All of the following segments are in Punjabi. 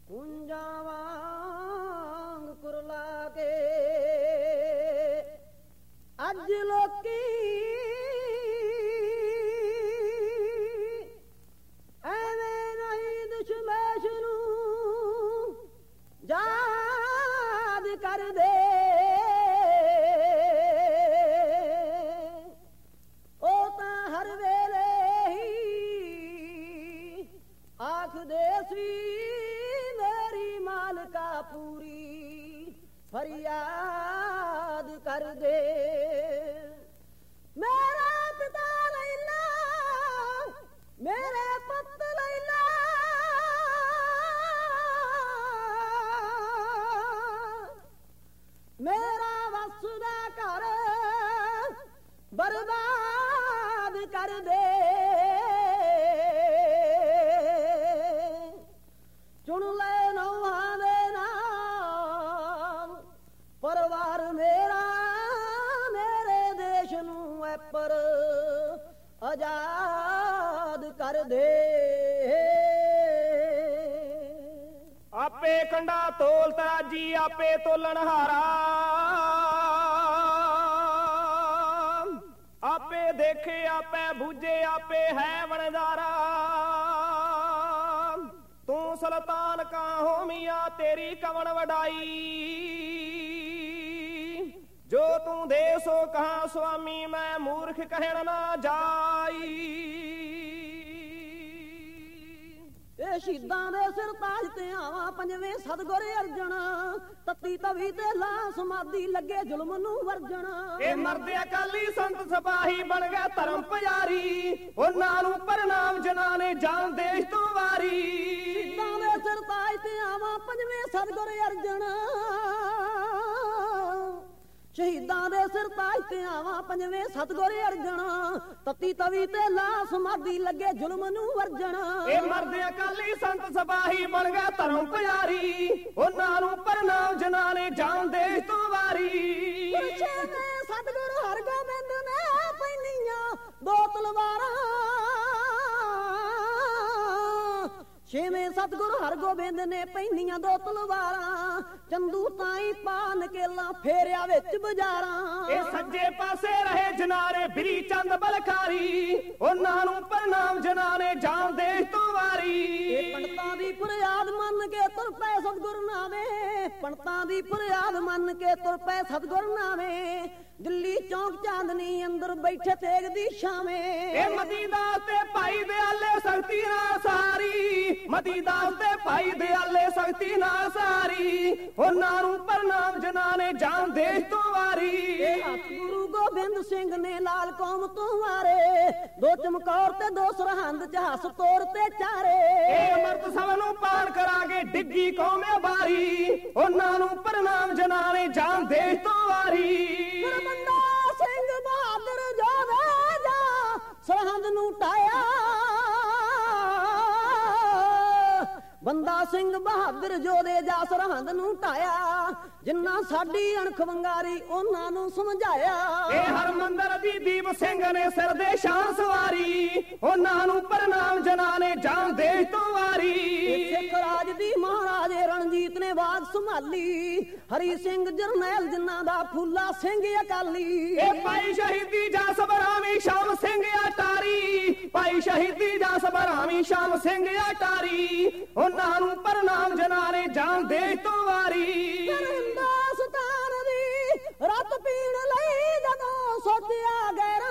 ਕੁੰਜਾਂ ਵਾਂਗ ਕੁਰਲਾ ਕੇ ਅੱਜ ਲੋਕੀ ਐਵੇਂ ਨਹੀਂ ਦਸ਼ਮੇਸ਼ ਨੂੰ ਯਾਦ ਕਰਦੇ। ਉਹ ਤਾਂ ਹਰ ਵੇਲੇ ਹੀ ਆਖਦੇ ਸੀ ਮੇਰੀ ਮਾਲਕਾ ਪੂਰੀ ਫਰਿਆਦ ਕਰਦੇ। ਮੇਰਾ ਪਿਤਾ ਲੈਲਾ ਮੇਰੇ ਪੁੱਤ ਲੈਲਾ ਮੇਰਾ ਵਸਦਾ ਘਰ ਬਰਬਾਦ ਕਰ ਦੇ। ਚੁਣ ਲੈ ਨੌਹਾਂ ਦੇ ਨਾਮ ਪਰਿਵਾਰ ਮੇਰਾ ਮੇਰੇ ਦੇਸ਼ ਨੂੰ ਐ ਪਰ ਆਜ਼ਾਦ ਕਰ ਦੇ। ਆਪੇ ਕੰਡਾ ਤੋਲ ਤਰਾਜੀ ਆਪੇ ਤੋਲਣਹਾਰਾ ਆਪੇ ਦੇਖੇ ਆਪੇ ਬੂਝੇ ਆਪੇ ਹੈ ਵਣਜਾਰਾ। ਤੂੰ ਸੁਲਤਾਨ ਕਾ ਹੋਮੀਆਂ ਤੇਰੀ ਕਵਣ ਵਡਾਈ ਜੋ ਤੂੰ ਦੇ ਸੋ ਕਹਾਂ ਸੁਆਮੀ ਮੈਂ ਮੂਰਖ ਕਹਿਣ ਨਾ ਜਾਈ। ਇਹ ਸ਼ਹੀਦਾਂ ਦੇ ਸਿਰ ਤਾਜ ਤੇ ਆਵਾਂ ਪੰਜਵੇਂ ਸਤਿਗੁਰ ਅਰਜਨ ਤਤੀ ਤਵੀ ਤੇ ਲਾ ਸਮਾਧੀ ਲੱਗੇ ਜ਼ੁਲਮ ਨੂੰ ਵਰਜਣ। ਇਹ ਮਰਦੇ ਅਕਾਲੀ ਸੰਤ ਸਿਪਾਹੀ ਬਣ ਗਏ ਧਰਮ ਪੁਜਾਰੀ ਉਹਨਾਂ ਨੂੰ ਪ੍ਰਣਾਮ ਜਿਨ੍ਹਾਂ ਨੇ ਜਾਨ ਦੇਸ਼ ਤੋਂ ਵਾਰੀ। ਸ਼ਹੀਦਾਂ ਦੇ ਸਿਰ ਤਾਜ ਤੇ ਆਵਾਂ ਪੰਜਵੇਂ ਸਤਿਗੁਰ ਅਰਜਨ ਸ਼ਹੀਦਾਂ ਦੇ ਸਿਰ ਤਾਜ ਤੇ ਆਵਾਂ ਪੰਜਵੇਂ ਸਤਿਗੁਰ ਅਰਜਨ ਤਤੀ ਤਵੀ ਤੇ ਲਾ ਸਮਾਧੀ ਲੱਗੇ ਜ਼ੁਲਮ ਨੂੰ ਵਰਜਣ। ਇਹ ਮਰਦੇ ਅਕਾਲੀ ਸੰਤ ਸਿਪਾਹੀ ਬਣ ਗਏ ਧਰਮ ਪੁਜਾਰੀ ਉਹਨਾਂ ਨੂੰ ਪ੍ਰਣਾਮ ਜਿਨ੍ਹਾਂ ਨੇ ਜਾਨ ਦੇਸ਼ ਤੋਂ ਵਾਰੀ। ਸਤਿਗੁਰ ਹਰਗੋਬਿੰਦ ਨੇ ਪੈਨੀਆਂ ਦੋ ਤਲਵਾਰਾਂ ਛੇਵੇਂ ਸਤਿਗੁਰ ਹਰਗੋਬਿੰਦ ਨੇ ਪੈਨੀਆਂ ਦੋ ਤਲਵਾਰਾਂ ਚੰਦੂ ਤਾਈ ਪਾਨ ਕੇਲਾ ਫੇਰਿਆ ਵਿੱਚ ਬਾਜ਼ਾਰਾਂ। ਇਹ ਸੱਜੇ ਪਾਸੇ ਰਹੇ ਜਨਾਰੇ ਬਿਰੀ ਚੰਦ ਬਲਕਾਰੀ ਉਹਨਾਂ ਨੂੰ ਪ੍ਰਣਾਮ ਜਿਨ੍ਹਾਂ ਨੇ ਜਾਨ ਦੇਸ਼ ਤੋਂ ਵਾਰੀ। ਇਹ ਪੰਡਤਾਂ ਦੀ ਫਰਿਆਦ ਮੰਨ ਕੇ ਤੁਰ ਪਏ ਸਤਿਗੁਰ ਨਾਵੇਂ ਪੰਡਤਾਂ ਦੀ ਫਰਿਆਦ ਮੰਨ ਕੇ ਤੁਰ ਪਏ ਸਤਿਗੁਰ ਨਾਵੇਂ ਦਿੱਲੀ ਚੌਂਕ ਚਾਂਦਨੀ ਅੰਦਰ ਬੈਠੇ ਤੇਗ ਦੀ ਛਾਵੇਂ। ਇਹ ਮਦੀਦਾਸ ਤੇ ਭਾਈ ਦਿਆਲੇ ਸਖਤੀ ਨਾਲ ਸਾਰੀ ਮਦੀਦਾਸ ਤੇ ਭਾਈ ਦਿਆਲੇ ਸਖਤੀ ਨਾਲ ਸਾਰੀ ਉਹਨਾਂ ਨੂੰ ਪ੍ਰਣਾਮ ਜਿਨ੍ਹਾਂ ਨੇ ਜਾਨ ਦੇਸ਼ ਤੋਂ ਵਾਰੀ। ਇਹ ਹੱਥ ਗੁਰੂ ਗੋਬਿੰਦ ਸਿੰਘ ਨੇ ਲਾਲ ਕੌਮ ਤੋਂ ਵਾਰੇ ਦੋ ਚਮਕੌਰ ਤੇ ਦੋ ਸਰਹੰਦ ਚ ਹੱਸ ਤੋਰ ਤੇ ਚਾਰੇ। ਇਹ ਅਮਰਤ ਸਭ ਨੂੰ ਪਾਰ ਕਰਾਂਗੇ ਡਿੱਗੀ ਕੌਮੇ ਬਾਰੀ ਉਹਨਾਂ ਨੂੰ ਪ੍ਰਣਾਮ ਜਿਨ੍ਹਾਂ ਨੇ ਜਾਨ ਦੇਸ਼ ਤੋਂ ਵਾਰੀ। ਬੰਦਾ ਸਿੰਘ ਬਹਾਦਰ ਜੋਦੇ ਜਾ ਸਰਹੰਦ ਨੂੰ ਟਾਇਆ ਬੰਦਾ ਸਿੰਘ ਬਹਾਦਰ ਜੋਦੇ ਜਾ ਸਰਹੰਦ ਨੂੰ ਢਾਇਆ ਜਿੰਨਾ ਸਾਡੀ ਅਣਖ ਵੰਗਾਰੀ ਉਹਨਾਂ ਨੂੰ ਸਮਝਾਇਆ। ਇਹ ਹਰਮੰਦਰ ਦੀ ਦੀਪ ਸਿੰਘ ਨੇ ਸਿਰ ਦੇ ਸ਼ਾਨ ਸਵਾਰੀ ਉਹਨਾਂ ਨੂੰ ਪ੍ਰਣਾਮ ਜਿਨ੍ਹਾਂ ਨੇ ਜਾਨ ਦੇਸ਼ ਤੋਂ ਵਾਰੀ। ਸਿੱਖ ਰਾਜ ਦੀ ਮਹਾਰਾਜੇ ਰਣਜੀਤ ਨੇ ਬਾਗ ਸੰਭਾਲੀ ਹਰੀ ਸਿੰਘ ਜਰਨੈਲ ਜਿਨ੍ਹਾਂ ਦਾ ਫੂਲਾ ਸਿੰਘ ਅਕਾਲੀ। ਇਹ ਭਾਈ ਸ਼ਹੀਦੀ ਜਾ ਸਬਰਾਵੀ ਸ਼ਾਮ ਸਿੰਘ ਅਟਾਰੀ ਭਾਈ ਸ਼ਹੀਦੀ ਜਾ ਸਬਰਾਵੀ ਸ਼ਾਮ ਸਿੰਘ ਅਟਾਰੀ ਉਹਨਾਂ ਨੂੰ ਪ੍ਰਣਾਮ ਜਿਨ੍ਹਾਂ ਨੇ ਜਾਨ ਦੇਸ਼ ਤੋਂ ਵਾਰੀ। ਹਿੰਦੁਸਤਾਨ ਦੀ ਰਤ ਪੀਣ ਲਈ ਜਦੋਂ ਸੋਚਿਆ ਗੈਰਾਂ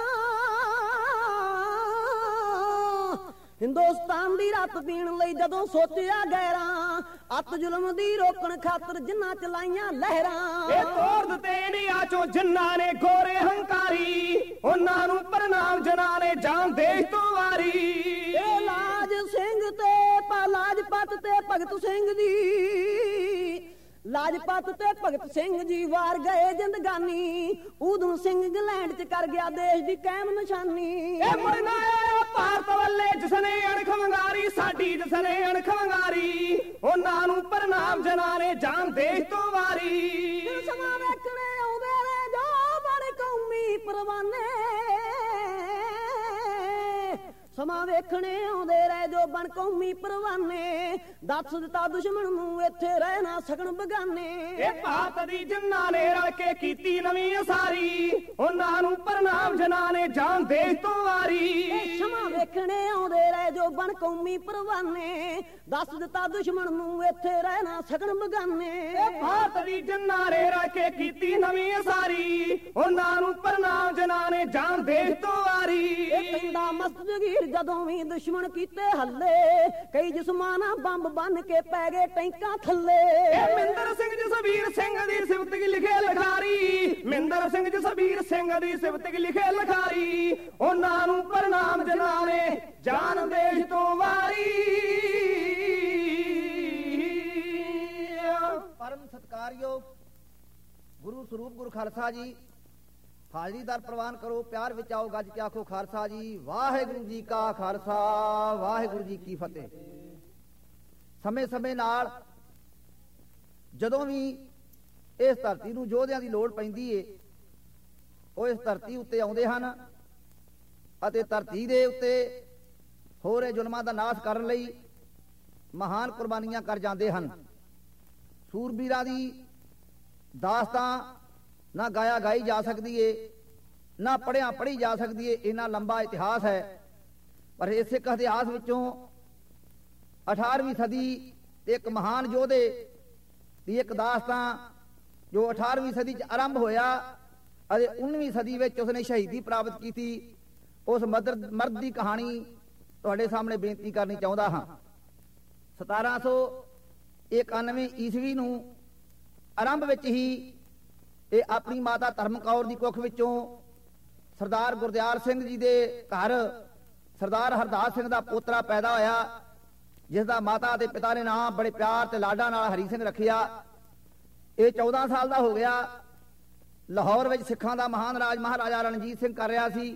ਹਿੰਦੁਸਤਾਨ ਦੀ ਰਤ ਪੀਣ ਲਈ ਜਦੋਂ ਸੋਚਿਆ ਗੈਰਾਂ ਅੱਤ ਜ਼ੁਲਮ ਦੀ ਰੋਕਣ ਖਾਤਰ ਜਿਨ੍ਹਾਂ ਚਲਾਈਆਂ ਲਹਿਰਾਂ। ਇਹ ਤੋੜ ਦਿੱਤੇ ਇੰਡੀਆ ਚੋਂ ਜਿਨ੍ਹਾਂ ਨੇ ਗੋਰੇ ਹੰਕਾਰੀ ਉਹਨਾਂ ਨੂੰ ਪ੍ਰਣਾਮ ਜਿਨ੍ਹਾਂ ਨੇ ਜਾਨ ਦੇਸ਼ ਤੋਂ ਵਾਰੀ। ਇਹ ਲਾਜ ਸਿੰਘ ਤੇ ਲਾਜਪਤ ਤੇ ਭਗਤ ਸਿੰਘ ਜੀ ਲਾਜਪਤ ਤੇ ਭਗਤ ਸਿੰਘ ਜੀ ਵਾਰ ਗਏ ਜ਼ਿੰਦਗਾਨੀ ਊਧਮ ਸਿੰਘ ਇੰਗਲੈਂਡ ਚ ਕਰ ਗਿਆ ਦੇਸ਼ ਦੀ ਕਾਇਮ ਨਿਸ਼ਾਨੀ। ਇਹ ਮੁੜਨਾ ਭਾਰਤ ਵੱਲੇ ਜਿਸਨੇ ਅਣਖ ਵੰਗਾਰੀ ਸਾਡੀ ਜਿਸਨੇ ਅਣਖ ਵੰਗਾਰੀ ਉਹਨਾਂ ਨੂੰ ਪ੍ਰਣਾਮ ਜਿਨ੍ਹਾਂ ਨੇ ਜਾਨ ਦੇਸ਼ ਤੋਂ ਵਾਰੀ। ਸਮਾਂ ਵੇਖਣੇ ਆਉਂਦੇ ਨੇ ਜੋ ਬਣ ਕੌਮੀ ਪਰਵਾਨੇ ਸਮਾਂ ਵੇਖਣੇ ਆਉਂਦੇ ਰਹਿ ਜੋ ਬਣ ਕੌਮੀ ਪਰਵਾਨੇ, ਦੱਸ ਦਿੱਤਾ ਦੁਸ਼ਮਣ ਨੂੰ ਇੱਥੇ ਰਹਿ ਨਾ ਸਕਣ ਬਗਾਨੇ। ਇਹ ਭਾਰਤ ਦੀ ਜਿਨ੍ਹਾਂ ਨੇ ਰਲ ਕੇ ਕੀਤੀ ਨਵੀਂ ਉਸਾਰੀ, ਉਹਨਾਂ ਨੂੰ ਪ੍ਰਣਾਮ ਜਿਨ੍ਹਾਂ ਨੇ ਜਾਨ ਦੇਸ਼ ਤੋਂ ਵਾਰੀ। ਸਮਾਂ ਵੇਖਣੇ ਆਉਂਦੇ ਰਹਿ ਜੋ ਬਣ ਕੌਮੀ ਪਰਵਾਨੇ, ਦੱਸ ਦਿੱਤਾ ਦੁਸ਼ਮਣ ਨੂੰ ਇੱਥੇ ਰਹਿ ਨਾ ਸਕਣ ਬਗਾਨੇ। ਇਹ ਭਾਰਤ ਦੀ ਜਿਨ੍ਹਾਂ ਨੇ ਰਲ ਕੇ ਕੀਤੀ ਨਵੀਂ ਉਸਾਰੀ, ਉਹਨਾਂ ਨੂੰ ਪ੍ਰਣਾਮ ਜਿਨ੍ਹਾਂ ਨੇ ਜਾਨ ਦੇਸ਼ ਤੋਂ ਵਾਰੀ। ਇਹ ਕਹਿੰਦਾ ਮਸਤ ਜਗੀਰ ਜਦੋਂ ਵੀ ਦੁਸ਼ਮਣ ਕੀਤੇ ਹੱਲੇ, ਕਈ ਜਿਸਮਾਨਾ ਬੰਬ ਬੰਨ ਕੇ ਪੈ ਗਏ ਟੈਂਕਾਂ ਥੱਲੇ। ਇਹ ਮਿੰਦਰ ਸਿੰਘ ਜਸਵੀਰ ਸਿੰਘ ਦੀ ਸਿਫਤ ਕੀ ਲਿਖੇ ਲਿਖਾਰੀ, ਮਿੰਦਰ ਸਿੰਘ ਜਸਵੀਰ ਸਿੰਘ ਦੀ ਸਿਫਤ ਕੀ ਲਿਖੇ ਲਿਖਾਰੀ, ਉਹਨਾਂ ਨੂੰ ਪ੍ਰਣਾਮ ਜਿਨ੍ਹਾਂ ਨੇ ਜਾਨ ਦੇਸ਼ ਤੋਂ ਵਾਰੀ। ਪਰਮ ਸਤਿਕਾਰਯੋਗ ਗੁਰੂ ਸਰੂਪ ਗੁਰੂ ਖਾਲਸਾ ਜੀ, ਹਾਜ਼ਰੀ ਦਰ ਪ੍ਰਵਾਨ ਕਰੋ, ਪਿਆਰ ਵਿੱਚ ਆਓ, ਗੱਜ ਕੇ ਆਖੋ ਖਾਲਸਾ ਜੀ। ਵਾਹਿਗੁਰੂ ਜੀ ਕਾ ਖਾਲਸਾ, ਵਾਹਿਗੁਰੂ ਜੀ ਕੀ ਫਤਿਹ। ਸਮੇਂ ਸਮੇਂ ਨਾਲ ਜਦੋਂ ਵੀ ਇਸ ਧਰਤੀ ਨੂੰ ਯੋਧਿਆਂ ਦੀ ਲੋੜ ਪੈਂਦੀ ਏ, ਉਹ ਇਸ ਧਰਤੀ ਉੱਤੇ ਆਉਂਦੇ ਹਨ ਅਤੇ ਧਰਤੀ ਦੇ ਉੱਤੇ ਹੋ ਰਹੇ ਜ਼ੁਲਮਾਂ ਦਾ ਨਾਸ਼ ਕਰਨ ਲਈ ਮਹਾਨ ਕੁਰਬਾਨੀਆਂ ਕਰ ਜਾਂਦੇ ਹਨ। ਸੂਰਬੀਰਾਂ ਦੀ ਦਾਸਤਾਨ ਨਾ ਗਾਇਆ ਗਾਈ ਜਾ ਸਕਦੀ ਏ, ਨਾ ਪੜ੍ਹਿਆ ਪੜ੍ਹੀ ਜਾ ਸਕਦੀ ਏ, ਇੰਨਾ ਲੰਬਾ ਇਤਿਹਾਸ ਹੈ। ਪਰ ਇਸ ਸਿੱਖ ਇਤਿਹਾਸ ਵਿੱਚੋਂ 18ਵੀਂ ਸਦੀ ਦੇ ਇੱਕ ਮਹਾਨ ਯੋਧੇ ਦੀ ਇੱਕ ਦਾਸਤਾਨ ਜੋ 18ਵੀਂ ਸਦੀ 'ਚ ਆਰੰਭ ਹੋਇਆ ਅਤੇ 19ਵੀਂ ਸਦੀ ਵਿੱਚ ਉਸਨੇ ਸ਼ਹੀਦੀ ਪ੍ਰਾਪਤ ਕੀਤੀ, ਉਸ ਮਰਦ ਦੀ ਕਹਾਣੀ ਤੁਹਾਡੇ ਸਾਹਮਣੇ ਬੇਨਤੀ ਕਰਨੀ ਚਾਹੁੰਦਾ ਹਾਂ। 1791 ਈਸਵੀ ਨੂੰ ਆਰੰਭ ਵਿੱਚ ਹੀ ਇਹ ਆਪਣੀ ਮਾਤਾ ਧਰਮ ਕੌਰ ਦੀ ਕੁੱਖ ਵਿੱਚੋਂ ਸਰਦਾਰ ਗੁਰਦਿਆਲ ਸਿੰਘ ਜੀ ਦੇ ਘਰ ਸਰਦਾਰ ਹਰਦਾਸ ਸਿੰਘ ਦਾ ਪੋਤਰਾ ਪੈਦਾ ਹੋਇਆ, ਜਿਸ ਦਾ ਮਾਤਾ ਤੇ ਪਿਤਾ ਨੇ ਨਾਮ ਬੜੇ ਪਿਆਰ ਤੇ ਲਾਡਾਂ ਨਾਲ ਹਰੀ ਸਿੰਘ ਰੱਖਿਆ। ਇਹ 14 ਸਾਲ ਦਾ ਹੋ ਗਿਆ। ਲਾਹੌਰ ਵਿੱਚ ਸਿੱਖਾਂ ਦਾ ਮਹਾਨ ਰਾਜ ਮਹਾਰਾਜਾ ਰਣਜੀਤ ਸਿੰਘ ਕਰ ਰਿਹਾ ਸੀ।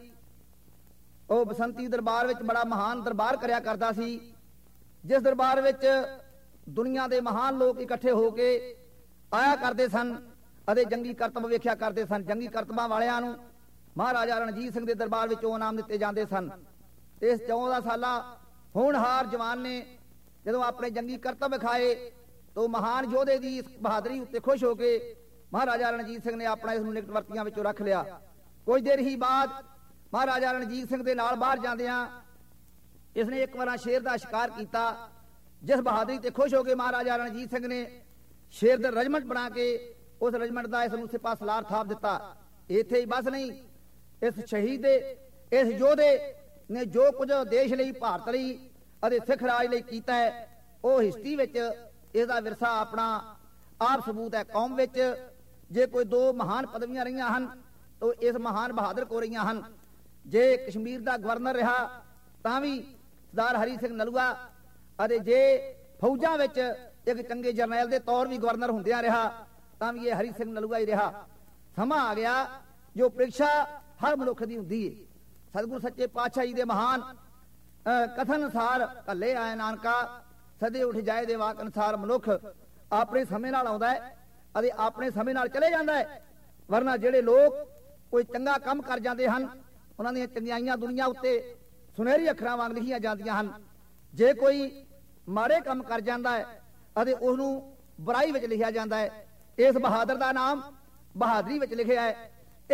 ਉਹ ਬਸੰਤੀ ਦਰਬਾਰ ਵਿੱਚ ਬੜਾ ਮਹਾਨ ਦਰਬਾਰ ਕਰਿਆ ਕਰਦਾ ਸੀ, ਜਿਸ ਦਰਬਾਰ ਵਿੱਚ ਦੁਨੀਆ ਦੇ ਮਹਾਨ ਲੋਕ ਇਕੱਠੇ ਹੋ ਕੇ ਆਇਆ ਕਰਦੇ ਸਨ ਅਤੇ ਜੰਗੀ ਕਰਤੱਵ ਵੇਖਿਆ ਕਰਦੇ ਸਨ। ਜੰਗੀ ਕਰਤਬਾਂ ਵਾਲਿਆਂ ਨੂੰ ਮਹਾਰਾਜਾ ਰਣਜੀਤ ਸਿੰਘ ਦੇ ਦਰਬਾਰ ਵਿੱਚੋਂ ਇਨਾਮ ਦਿੱਤੇ ਜਾਂਦੇ ਸਨ। ਇਸ 14 ਸਾਲਾ ਹੋਣਹਾਰ ਜਵਾਨ ਨੇ ਜਦੋਂ ਆਪਣੇ ਜੰਗੀ ਕਰਤੱਵ ਵਿਖਾਏ ਤਾਂ ਮਹਾਨ ਯੋਧੇ ਦੀ ਇਸ ਬਹਾਦਰੀ ਉੱਤੇ ਖੁਸ਼ ਹੋ ਕੇ ਮਹਾਰਾਜਾ ਰਣਜੀਤ ਸਿੰਘ ਨੇ ਆਪਣਾ ਇਸ ਨੂੰ ਨਿਕਟ ਵਰਤੀਆਂ ਵਿੱਚੋਂ ਰੱਖ ਲਿਆ। ਕੁਝ ਦੇਰ ਹੀ ਬਾਅਦ ਮਹਾਰਾਜਾ ਰਣਜੀਤ ਸਿੰਘ ਦੇ ਨਾਲ ਬਾਹਰ ਜਾਂਦਿਆਂ ਇਸਨੇ ਇੱਕ ਵਾਰ ਸ਼ੇਰ ਦਾ ਸ਼ਿਕਾਰ ਕੀਤਾ, ਜਿਸ ਬਹਾਦਰੀ ਤੇ ਖੁਸ਼ ਹੋ ਕੇ ਮਹਾਰਾਜਾ ਰਣਜੀਤ ਸਿੰਘ ਨੇ ਸ਼ੇਰ ਦਾ ਰਜਮੈਂਟ ਬਣਾ ਕੇ ਉਸ ਰਜਮੈਂਟ ਦਾ ਇਸ ਨੂੰ ਸਿਪਾਹ ਸਲਾਰ ਥਾਪ ਦਿੱਤਾ। ਇੱਥੇ ਹੀ ਬਸ ਨਹੀਂ, ਇਸ ਸ਼ਹੀਦ ਦੇ ਇਸ ਯੋਧੇ ਨੇ ਜੋ ਕੁਝ ਦੇਸ਼ ਲਈ, ਭਾਰਤ ਲਈ ਅਤੇ ਸਿੱਖ ਰਾਜ ਲਈ ਕੀਤਾ ਹੈ, ਉਹ ਹਿਸਟਰੀ ਵਿੱਚ ਇਹਦਾ ਵਿਰਸਾ ਆਪਣਾ ਆਪ ਸਬੂਤ ਹੈ। ਕੌਮ ਵਿੱਚ ਜੇ ਕੋਈ ਦੋ ਮਹਾਨ ਪਦਵੀਆਂ ਰਹੀਆਂ ਹਨ ਤਾਂ ਇਸ ਮਹਾਨ ਬਹਾਦਰ ਕੋ ਰਹੀਆਂ ਹਨ। ਜੇ ਕਸ਼ਮੀਰ ਦਾ ਗਵਰਨਰ ਰਿਹਾ ਤਾਂ ਵੀ ਸਰਦਾਰ ਹਰੀ ਸਿੰਘ ਨਲੂਆ, ਅਤੇ ਜੇ ਫੌਜਾਂ ਵਿੱਚ ਇੱਕ ਚੰਗੇ ਜਰਨੈਲ ਦੇ ਤੌਰ ਵੀ ਗਵਰਨਰ ਹੁੰਦਿਆਂ ਰਿਹਾ ਤਾਂ ਵੀ ਇਹ ਹਰੀ ਸਿੰਘ ਨਲੂਆ ਹੀ ਰਿਹਾ। ਸਮਾਂ ਆ ਗਿਆ ਜੋ ਪ੍ਰੀਖਿਆ ਹਰ ਮਨੁੱਖ ਦੀ ਹੁੰਦੀ ਹੈ। ਸਤਿਗੁਰੂ ਸੱਚੇ ਪਾਤਸ਼ਾਹ ਜੀ ਦੇ ਮਹਾਨ ਕਥਨ ਅਨੁਸਾਰ ਕੱਲੇ ਆਏ ਨਾਨਕਾ ਸਦੇ ਉੱਠ ਜਾਏ ਦੇ ਵਾਕ ਅਨੁਸਾਰ ਮਨੁੱਖ ਆਪਣੇ ਸਮੇਂ ਨਾਲ ਆਉਂਦਾ ਹੈ ਅਤੇ ਆਪਣੇ ਸਮੇਂ ਨਾਲ ਚਲੇ ਜਾਂਦਾ ਹੈ। ਵਰਨਾ ਜਿਹੜੇ ਲੋਕ ਕੋਈ ਚੰਗਾ ਕੰਮ ਕਰ ਜਾਂਦੇ ਹਨ, ਉਹਨਾਂ ਦੀਆਂ ਚੰਗਿਆਈਆਂ ਦੁਨੀਆ ਉੱਤੇ ਸੁਨਹਿਰੀ ਅੱਖਰਾਂ ਵਾਂਗ ਲਿਖੀਆਂ ਜਾਂਦੀਆਂ ਹਨ। ਜੇ ਕੋਈ ਮਾੜੇ ਕੰਮ ਕਰ ਜਾਂਦਾ ਹੈ ਅਤੇ ਉਸ ਨੂੰ ਬੁਰਾਈ ਵਿੱਚ ਲਿਖਿਆ ਜਾਂਦਾ ਹੈ। ਇਸ ਬਹਾਦਰ ਦਾ ਨਾਮ ਬਹਾਦਰੀ ਵਿੱਚ ਲਿਖਿਆ ਹੈ।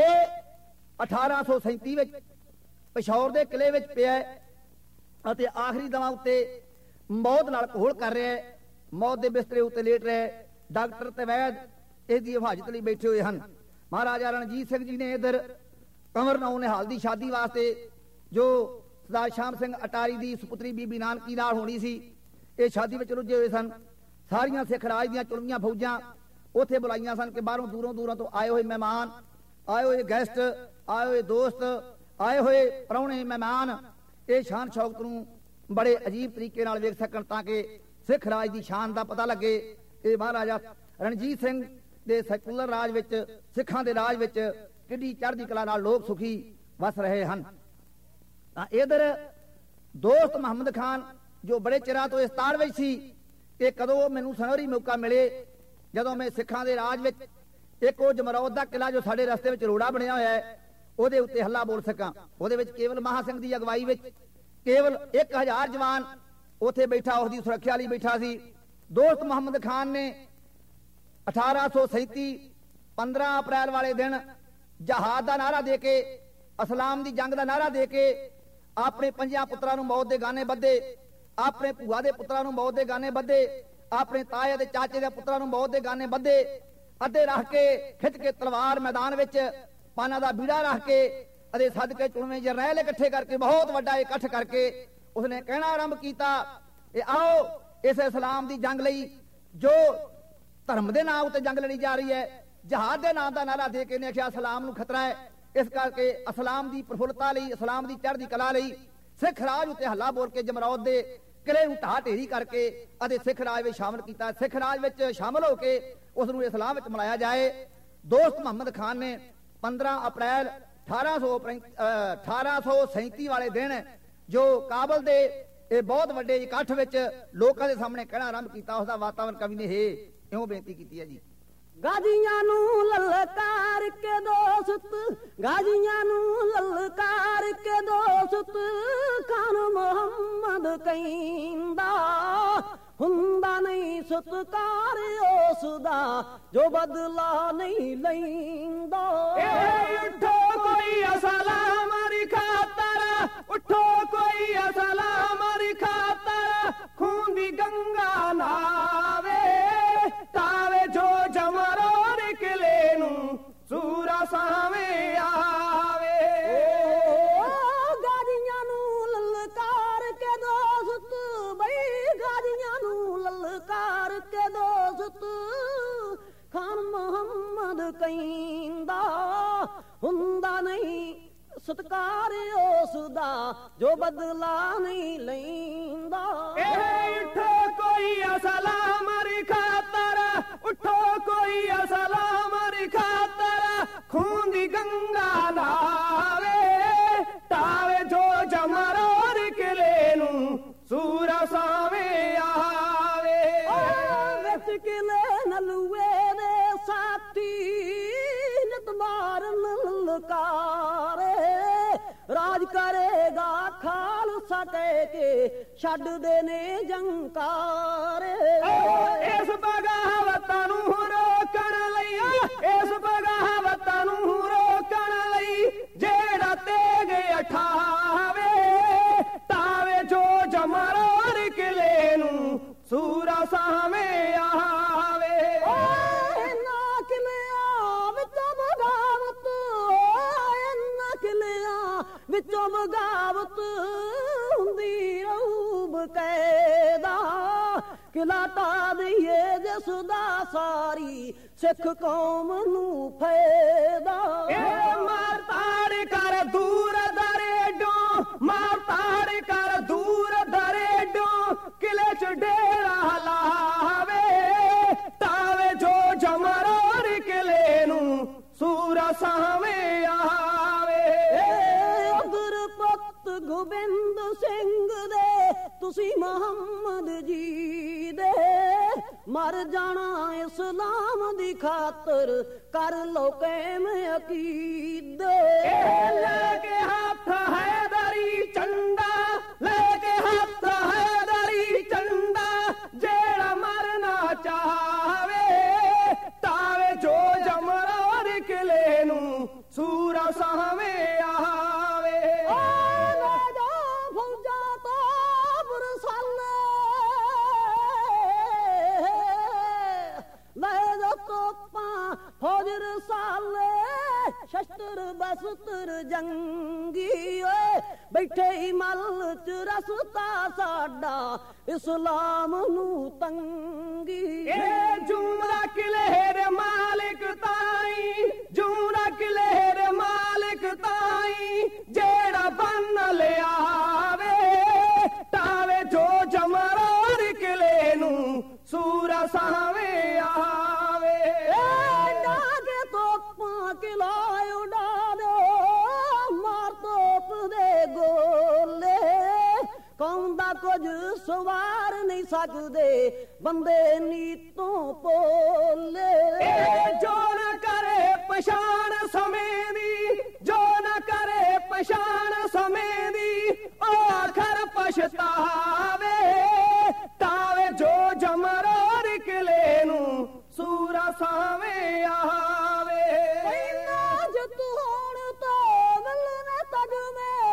ਇਹ 1837 ਵਿੱਚ ਪਿਸ਼ੌਰ ਦੇ ਕਿਲੇ ਵਿੱਚ ਪਿਆ ਹੈ ਅਤੇ ਆਖਰੀ ਦਮਾਂ ਉੱਤੇ ਮੌਤ ਨਾਲ ਘੋਲ ਕਰ ਰਿਹਾ ਹੈ। ਮੌਤ ਦੇ ਬਿਸਤਰੇ ਉੱਤੇ ਲੇਟ ਰਿਹਾ ਹੈ। ਡਾਕਟਰ ਤੇ ਵੈਦ ਇਸ ਦੀ ਹਿਫਾਜ਼ਤ ਲਈ ਬੈਠੇ ਹੋਏ ਹਨ। ਮਹਾਰਾਜਾ ਰਣਜੀਤ ਸਿੰਘ ਜੀ ਨੇ ਇਧਰ ਕੰਵਰ ਨੌ ਨਿਹਾਲ ਦੀ ਸ਼ਾਦੀ ਵਾਸਤੇ ਜੋ ਸਰਦਾਰ ਸ਼ਾਮ ਸਿੰਘ ਅਟਾਰੀ ਦੀ ਸੁਪੁੱਤਰੀ ਬੀਬੀ ਨਾਨਕੀ ਨਾਲ ਹੋਣੀ ਸੀ, ਇਹ ਸ਼ਾਦੀ ਵਿੱਚ ਰੁੱਝੇ ਹੋਏ ਸਨ। ਸਾਰੀਆਂ ਸਿੱਖ ਰਾਜ ਦੀਆਂ ਚੁਣਵੀਆਂ ਫੌਜਾਂ ਉੱਥੇ ਬੁਲਾਈਆਂ ਸਨ ਕਿ ਬਾਹਰੋਂ ਦੂਰੋਂ ਦੂਰੋਂ ਤੋਂ ਆਏ ਹੋਏ ਮਹਿਮਾਨ, ਆਏ ਹੋਏ ਗੈਸਟ, ਆਏ ਹੋਏ ਦੋਸਤ, ਆਏ ਹੋਏ ਪ੍ਰਾਹੁਣੇ ਮਹਿਮਾਨ ਇਹ ਸ਼ਾਨ ਸ਼ੌਕਤ ਨੂੰ ਬੜੇ ਅਜੀਬ ਤਰੀਕੇ ਨਾਲ ਵੇਖ ਸਕਣ ਤਾਂ ਕਿ ਸਿੱਖ ਰਾਜ ਦੀ ਸ਼ਾਨ ਦਾ ਪਤਾ ਲੱਗੇ। ਇਹ ਮਹਾਰਾਜਾ ਰਣਜੀਤ ਸਿੰਘ ਦੇ ਸੈਕੂਲਰ ਰਾਜ ਵਿੱਚ, ਸਿੱਖਾਂ ਦੇ ਰਾਜ ਵਿੱਚ ਕਿੱਡੀ ਚੜ੍ਹਦੀ ਕਲਾ ਨਾਲ ਲੋਕ ਸੁਖੀ ਵਸ ਰਹੇ ਹਨ। ਤਾਂ ਇਧਰ ਦੋਸਤ ਮੁਹੰਮਦ ਖਾਨ ਜੋ ਬੜੇ ਚਿਰਾਂ ਤੋਂ ਇਸ ਤਾੜ ਵਿੱਚ ਸੀ, ਇਹ ਕਦੋਂ ਮੈਨੂੰ ਸੁਨਹਿਰੀ ਮੌਕਾ ਮਿਲੇ ਜਦੋਂ ਮੈਂ ਸਿੱਖਾਂ ਦੇ ਰਾਜ ਵਿੱਚ ਇੱਕ ਉਹ ਜਮਰੌਦ ਦਾ ਕਿਲਾ ਜੋ ਸਾਡੇ ਰਸਤੇ ਵਿੱਚ ਰੋੜਾ ਬਣਿਆ ਹੋਇਆ ਹੈ ਉਹਦੇ ਉੱਤੇ ਹੱਲਾ ਬੋਲ ਸਕਾਂ। ਉਹਦੇ ਵਿੱਚ ਕੇਵਲ ਮਹਾ ਸਿੰਘ ਦੀ ਅਗਵਾਈ ਵਿੱਚ ਕੇਵਲ 1000 ਜਵਾਨ ਉੱਥੇ ਬੈਠਾ, ਉਸਦੀ ਸੁਰੱਖਿਆ ਲਈ ਬੈਠਾ ਸੀ। ਦੋਸਤ ਮੁਹੰਮਦ ਖਾਨ ਨੇ 1837 15 ਅਪ੍ਰੈਲ ਵਾਲੇ ਦਿਨ ਜਹਾਦ ਦਾ ਨਾਰਾ ਦੇ ਕੇ, ਇਸਲਾਮ ਦੀ ਜੰਗ ਦਾ ਨਾਰਾ ਦੇ ਕੇ ਆਪਣੇ 5 ਪੁੱਤਰਾਂ ਨੂੰ ਮੌਤ ਦੇ ਗਾਨੇ ਬੱਧੇ, ਆਪਣੇ ਭੂਆ ਦੇ ਪੁੱਤਰਾਂ ਨੂੰ ਮੌਤ ਦੇ ਗਾਨੇ ਬੱਧੇ, ਆਪਣੇ ਤਾਏ ਦੇ ਚਾਚੇ ਦੇ ਪੁੱਤਰਾਂ ਨੂੰ ਮੌਤ ਦੇ ਗਾਨੇ ਬੱਧੇ, ਅੱਧੇ ਰੱਖ ਕੇ ਖਿੱਚ ਕੇ ਤਲਵਾਰ ਮੈਦਾਨ ਵਿੱਚ ਪਾਨਾਂ ਦਾ ਬੀੜਾ ਰੱਖ ਕੇ ਅਤੇ ਸਦਕੇ ਚੁਣਵੇਂ ਜਰਨੈਲ ਇਕੱਠੇ ਕਰਕੇ, ਬਹੁਤ ਵੱਡਾ ਇਕੱਠ ਕਰਕੇ ਉਸਨੇ ਕਹਿਣਾ ਆਰੰਭ ਕੀਤਾ, ਇਹ ਆਓ ਇਸ ਇਸਲਾਮ ਦੀ ਜੰਗ ਲਈ, ਜੋ ਧਰਮ ਦੇ ਨਾਮ ਉੱਤੇ ਜੰਗ ਲੜੀ ਜਾ ਰਹੀ ਹੈ, ਜਹਾਦ ਦੇ ਨਾਮ ਦਾ ਨਾਰਾ ਦੇ ਕੇ ਨੇ ਆਖਿਆ ਇਸਲਾਮ ਨੂੰ ਖਤਰਾ ਹੈ। ਇਸ ਕਰਕੇ ਇਸਲਾਮ ਦੀ ਪ੍ਰਫੁੱਲਤਾ ਲਈ, ਇਸਲਾਮ ਦੀ ਚੜ੍ਹਦੀ ਕਲਾ ਲਈ ਸਿੱਖ ਰਾਜ ਉੱਤੇ ਹੱਲਾ ਬੋਲ ਕੇ ਜਮਰੌਦ ਦੇ ਕਿਲੇ ਨੂੰ ਢਾਹ ਢੇਰੀ ਕਰਕੇ ਅਤੇ ਸਿੱਖ ਰਾਜ ਵਿੱਚ ਸ਼ਾਮਲ ਕੀਤਾ। ਸਿੱਖ ਰਾਜ ਵਿੱਚ ਸ਼ਾਮਲ ਹੋ ਕੇ ਉਸ ਨੂੰ ਇਸਲਾਮ ਵਿੱਚ ਮਿਲਾਇਆ ਜਾਏ। ਦੋਸਤ ਮੁਹੰਮਦ ਖਾਨ ਨੇ 15 ਅਪ੍ਰੈਲ 1837 ਵਾਲੇ ਦਿਨ ਜੋ ਕਾਬਲ ਦੇ ਇਹ ਬਹੁਤ ਵੱਡੇ ਇਕੱਠ ਵਿੱਚ ਲੋਕਾਂ ਦੇ ਸਾਹਮਣੇ ਕਹਿਣਾ ਆਰੰਭ ਕੀਤਾ, ਉਸਦਾ ਵਾਤਾਵਰਨ ਕਵੀ ਨੇ ਇਉਂ ਬੇਨਤੀ ਕੀਤੀ ਹੈ ਜੀ। ਗਾਜੀਆਂ ਨੂੰ ਲਲਕਾਰ ਕੇ ਦੋਸਤ, ਗਾਜੀਆਂ ਨੂੰ ਲਲਕਾਰ ਕੇ ਦੋਸਤ, ਖਾਨ ਮੁਹੰਮਦ ਕਹਿੰਦਾ ਹੁੰਦਾ ਨਹੀਂ ਸਤਕਾਰ ਉਸ ਦਾ ਜੋ ਬਦਲਾ ਨਹੀਂ ਲੈਂਦਾ। ਉੱਠੋ ਕੋਈ ਅਸਲਾਮ ਦੀ ਖਾਤਰ, ਉੱਠੋ ਕੋਈ ਅਸਲਾਮ ਦੀ ਖਾਤਰ, ਖੂਨ ਦੀ ਗੰਗਾ ਨਾਵੇ, ਤਾਵੇ ਜੋ ਜਮਰੋਰ ਕਿਲੇ ਨੂੰ ਸੂਰਾ ਸਾਵੇਂ ਆਵੇ। ਗਾਜੀਆਂ ਨੂੰ ਲਲਕਾਰ ਕੇ ਦੋਸਤ, ਬਈ ਗਾਜੀਆਂ ਨੂੰ ਲਲਕਾਰ ਕੇ ਦੋਸਤ, ਖਾਨ ਮੁਹੰਮਦ ਕਹਿੰਦਾ ਹੁੰਦਾ ਨਹੀਂ ਸਤਕਾਰ ਉਸ ਦਾ ਜੋ ਬਦਲਾ ਨਹੀਂ ਲੈਂਦਾ। ਉੱਠੋ ਕੋਈ ਅਸਲਾਮ ਦੀ ਖਾਤਰ, ਉੱਠੋ ਕੋਈ ਅਸਲਾਮ ਦੀ ਖਾਤਰ, ਖੂਨ ਦੀ ਗੰਗਾ ਨਾਵੇ, ਤਾਵੇ ਜੋ ਜਮਰੋਰ ਕਿਲੇ ਨੂੰ ਸੂਰਾ ਸਾਵੇਂ ਆਵੇ। ਵਿੱਚ ਕਿਲੇ ਨਲੂਏ ਦੇ ਸਾਥੀ ਨਿਤ ਮਾਰਨ ਲਲਕਾਰੇ, ਰਾਜ ਕਰੇਗਾ ਖਾਲਸਾ ਕਹਿ ਕੇ ਛੱਡਦੇ ਨੇ ਜੰਕਾਰੇ। ਇਸ ਬਗਾਵਤਾਂ ਨੂੰ ਰੋਕਣ ਲਈ, ਇਸ ਬਗਾਵਤਾਂ ਨੂੰ ਰੋਕਣ ਲਈ, ਜਿਹੜਾ ਤੇਗ ਉਠਾਵੇ, ਤਾਵੇ ਜੋ ਜਮਰੋਰ ਕਿਲੇ ਨੂੰ ਸੂਰਾ ਸਾਵੇਂ ਆਵੇ। ਇਹਨਾਂ ਕਿਲਿਆਂ ਵਿੱਚੋਂ ਬਗਾਵਤ, ਇਹਨਾਂ ਕਿਲਿਆਂ ਵਿੱਚੋਂ ਬਗਾਵਤ ਹੁੰਦੀ ਰਹੂ ਬਕਾਇਦਾ, ਕਿਲਾ ਢਾ ਦਈਏ ਜਿਸ ਦਾ ਸਾਰੀ ਸਿੱਖ ਕੌਮ ਨੂੰ ਫਾਇਦਾ। ਮਾਰ ਤਾੜ ਕਰ ਦੂਰ ਦਰੇਡੋਂ, ਮਾਰ ਤਾੜ ਕਰ ਦੂਰ ਦਰੇਡੋਂ, ਕਿਲੇ ਚ ਡੇਰਾ ਲਾਵੇ, ਤਾਵੇ ਜੋ ਜਮਰੋਰ ਕਿਲੇ ਨੂੰ ਸੂਰਾ ਸਾਵੇਂ ਆਵੇ। ਉਧਰ ਪੁੱਤ ਗੋਬਿੰਦ ਸਿੰਘ ਦੇ, ਤੁਸੀਂ ਮੁਹੰਮਦ ਜੀ ਦੇ, ਮਰ ਜਾਣਾ ਇਸਲਾਮ ਦੀ ਖਾਤਰ, ਕਰ ਲੋ ਕਾਇਮ ਅਕੀਦੇ। ਲੈ ਕੇ ਹੱਥ ਹੈਦਰੀ ਝੰਡਾ, ਲੈ ਕੇ ਹੱਥ ਹੈਦਰੀ ਝੰਡਾ, ਜਿਹੜਾ ਮਰਨਾ ਚਾਹਵੇ, ਤਾਵੇ ਜੋ ਜਮਰੋਰ ਕਿਲੇ ਨੂੰ ਸੂਰਾ ਸਾਵੇਂ ਆਵੇ। ਲੈ ਜਾ ਫੌਜਾਂ ਤੋਂ ਬਰਸਾਲੇ, ਲੈ ਜਾ ਤੋਪਾਂ ਫੌਜ ਰਸਾਲੇ, ਸ਼ਸਤਰ ਬਸਤਰ ਜੰਗੀ, ਓਏ ਬੈਠੇ ਹੀ ਮਲ ਚ ਰਸਤਾ ਸਾਡਾ ਇਸਲਾਮ ਨੂੰ ਤੰਗੀ। ਇਹ ਜੂਰਾ ਕਿਲੇ ਦੇ ਮਾਲਿਕ ਤਾਈ, ਜੂਰਾ ਕਿਲੇ ਦੇ ਮਾਲਿਕ ਤਾਈ, ਜਿਹੜਾ ਬੰਨ ਲਿਆਵੇ, ਤਾਵੇ ਜੋ ਜਮਰੋਰ ਕਿਲੇ ਨੂੰ ਸੂਰਾ ਸਾਵੇਂ ਆਵੇ। ਡਾਗੇ ਤੋਪਾਂ ਕਿਲਾ ਉਡਾ ਦਿਓ, ਮਾਰ ਤੋਪ ਦੇ ਗੋਲੇ, ਕੌਮ ਦਾ ਕੁਝ ਸਵਾਰ ਨਹੀਂ ਸਕਦੇ ਬੰਦੇ ਨੀਤੋਂ ਪੋਲੇ। ਜੋ ਨਾ ਕਰੇ ਪਛਾਣ ਸਮੇਂ ਦੀ, ਜੋ ਨਾ ਕਰੇ ਪਛਾਣ ਸਮੇਂ ਦੀ, ਉਹ ਆਖਰ ਕਹਾਵੇ ਤਾਵੇ ਜੋ ਜਮਰੋਰ ਕਿਲੇ ਨੂੰ ਸੂਰਾ ਸਾਵੇਂ ਆਵੇ ਜਤ ਹੋਣ ਤੋਂ ਮਿਲਣਾ ਤਗ ਮੈਂ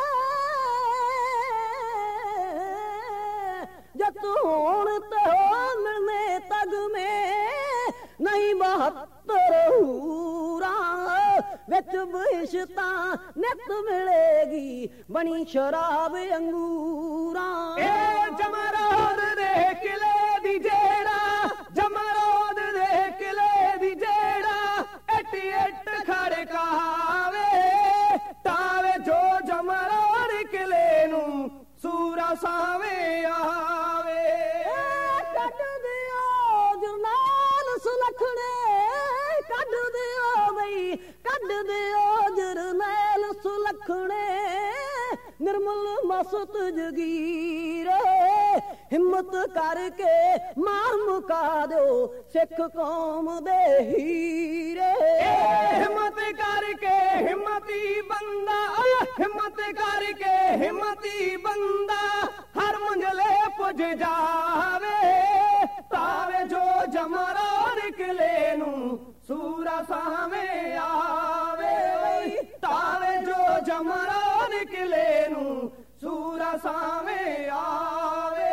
ਜਤ ਹੋਣ ਤੋਂ ਮਿਲਨੇ ਤਗ ਮੈਂ ਨਹੀਂ 72 ਹੂਰਾਂ ਵਿੱਚ ਬਿਸ਼ਤਾ ਨਿਤ ਮਿਲੇਗੀ ਬਣੀ ਸ਼ਰਾਬ ਅੰਗੂਰਾਂ ਇਹ ਜਮਰੋਦ ਦੇ ਕਿਲੇ ਦੀ ਜਿਹੜਾ ਜਮਰੋਦ ਦੇ ਕਿਲੇ ਦੀ ਜਿਹੜਾ ਇੱਟ ਇੱਟ ਖੜਕਾਵੇ ਤਾਵੇ ਜੋ ਜਮਰੋਦ ਕਿਲੇ ਨੂੰ ਸੂਰਾ ਸਾਵੇਂ ਆਵੇ ਕੱਢ ਦਿਓ ਜਰਨੈਲ ਸੁਲੱਖਣੇ ਕੱਢ ਦਿਓ ਬਈ ਕੱਢ ਦਿਓ ਜਰਨੈਲ ਸੁਲੱਖਣੇ ਨਿਰਮਲ ਮਸਤ ਜਗੀਰ ਹਿੰਮਤ ਕਰਕੇ ਮਾਰ ਮੁਕਾ ਦਿਓ ਸਿੱਖ ਕੌਮ ਦੇ ਹੀਰੇ ਹਿੰਮਤ ਕਰਕੇ ਹਿੰਮਤੀ ਬੰਦਾ ਹਿੰਮਤ ਕਰਕੇ ਹਿੰਮਤੀ ਬੰਦਾ ਹਰ ਮੰਜ਼ਲੇ ਪੁੱਜ ਜਾਵੇ ਤਾਵੇ ਜੋ ਜਮਰੋਰ ਕਿਲੇ ਨੂੰ ਸੂਰਾ ਸਾਵੇਂ ਆਵੇ ਤਾਵੇ ਜੋ ਜਮਰੋਰ ਕਿਲੇ ਨੂੰ ਸੂਰਾ ਸਾਵੇਂ ਆਵੇ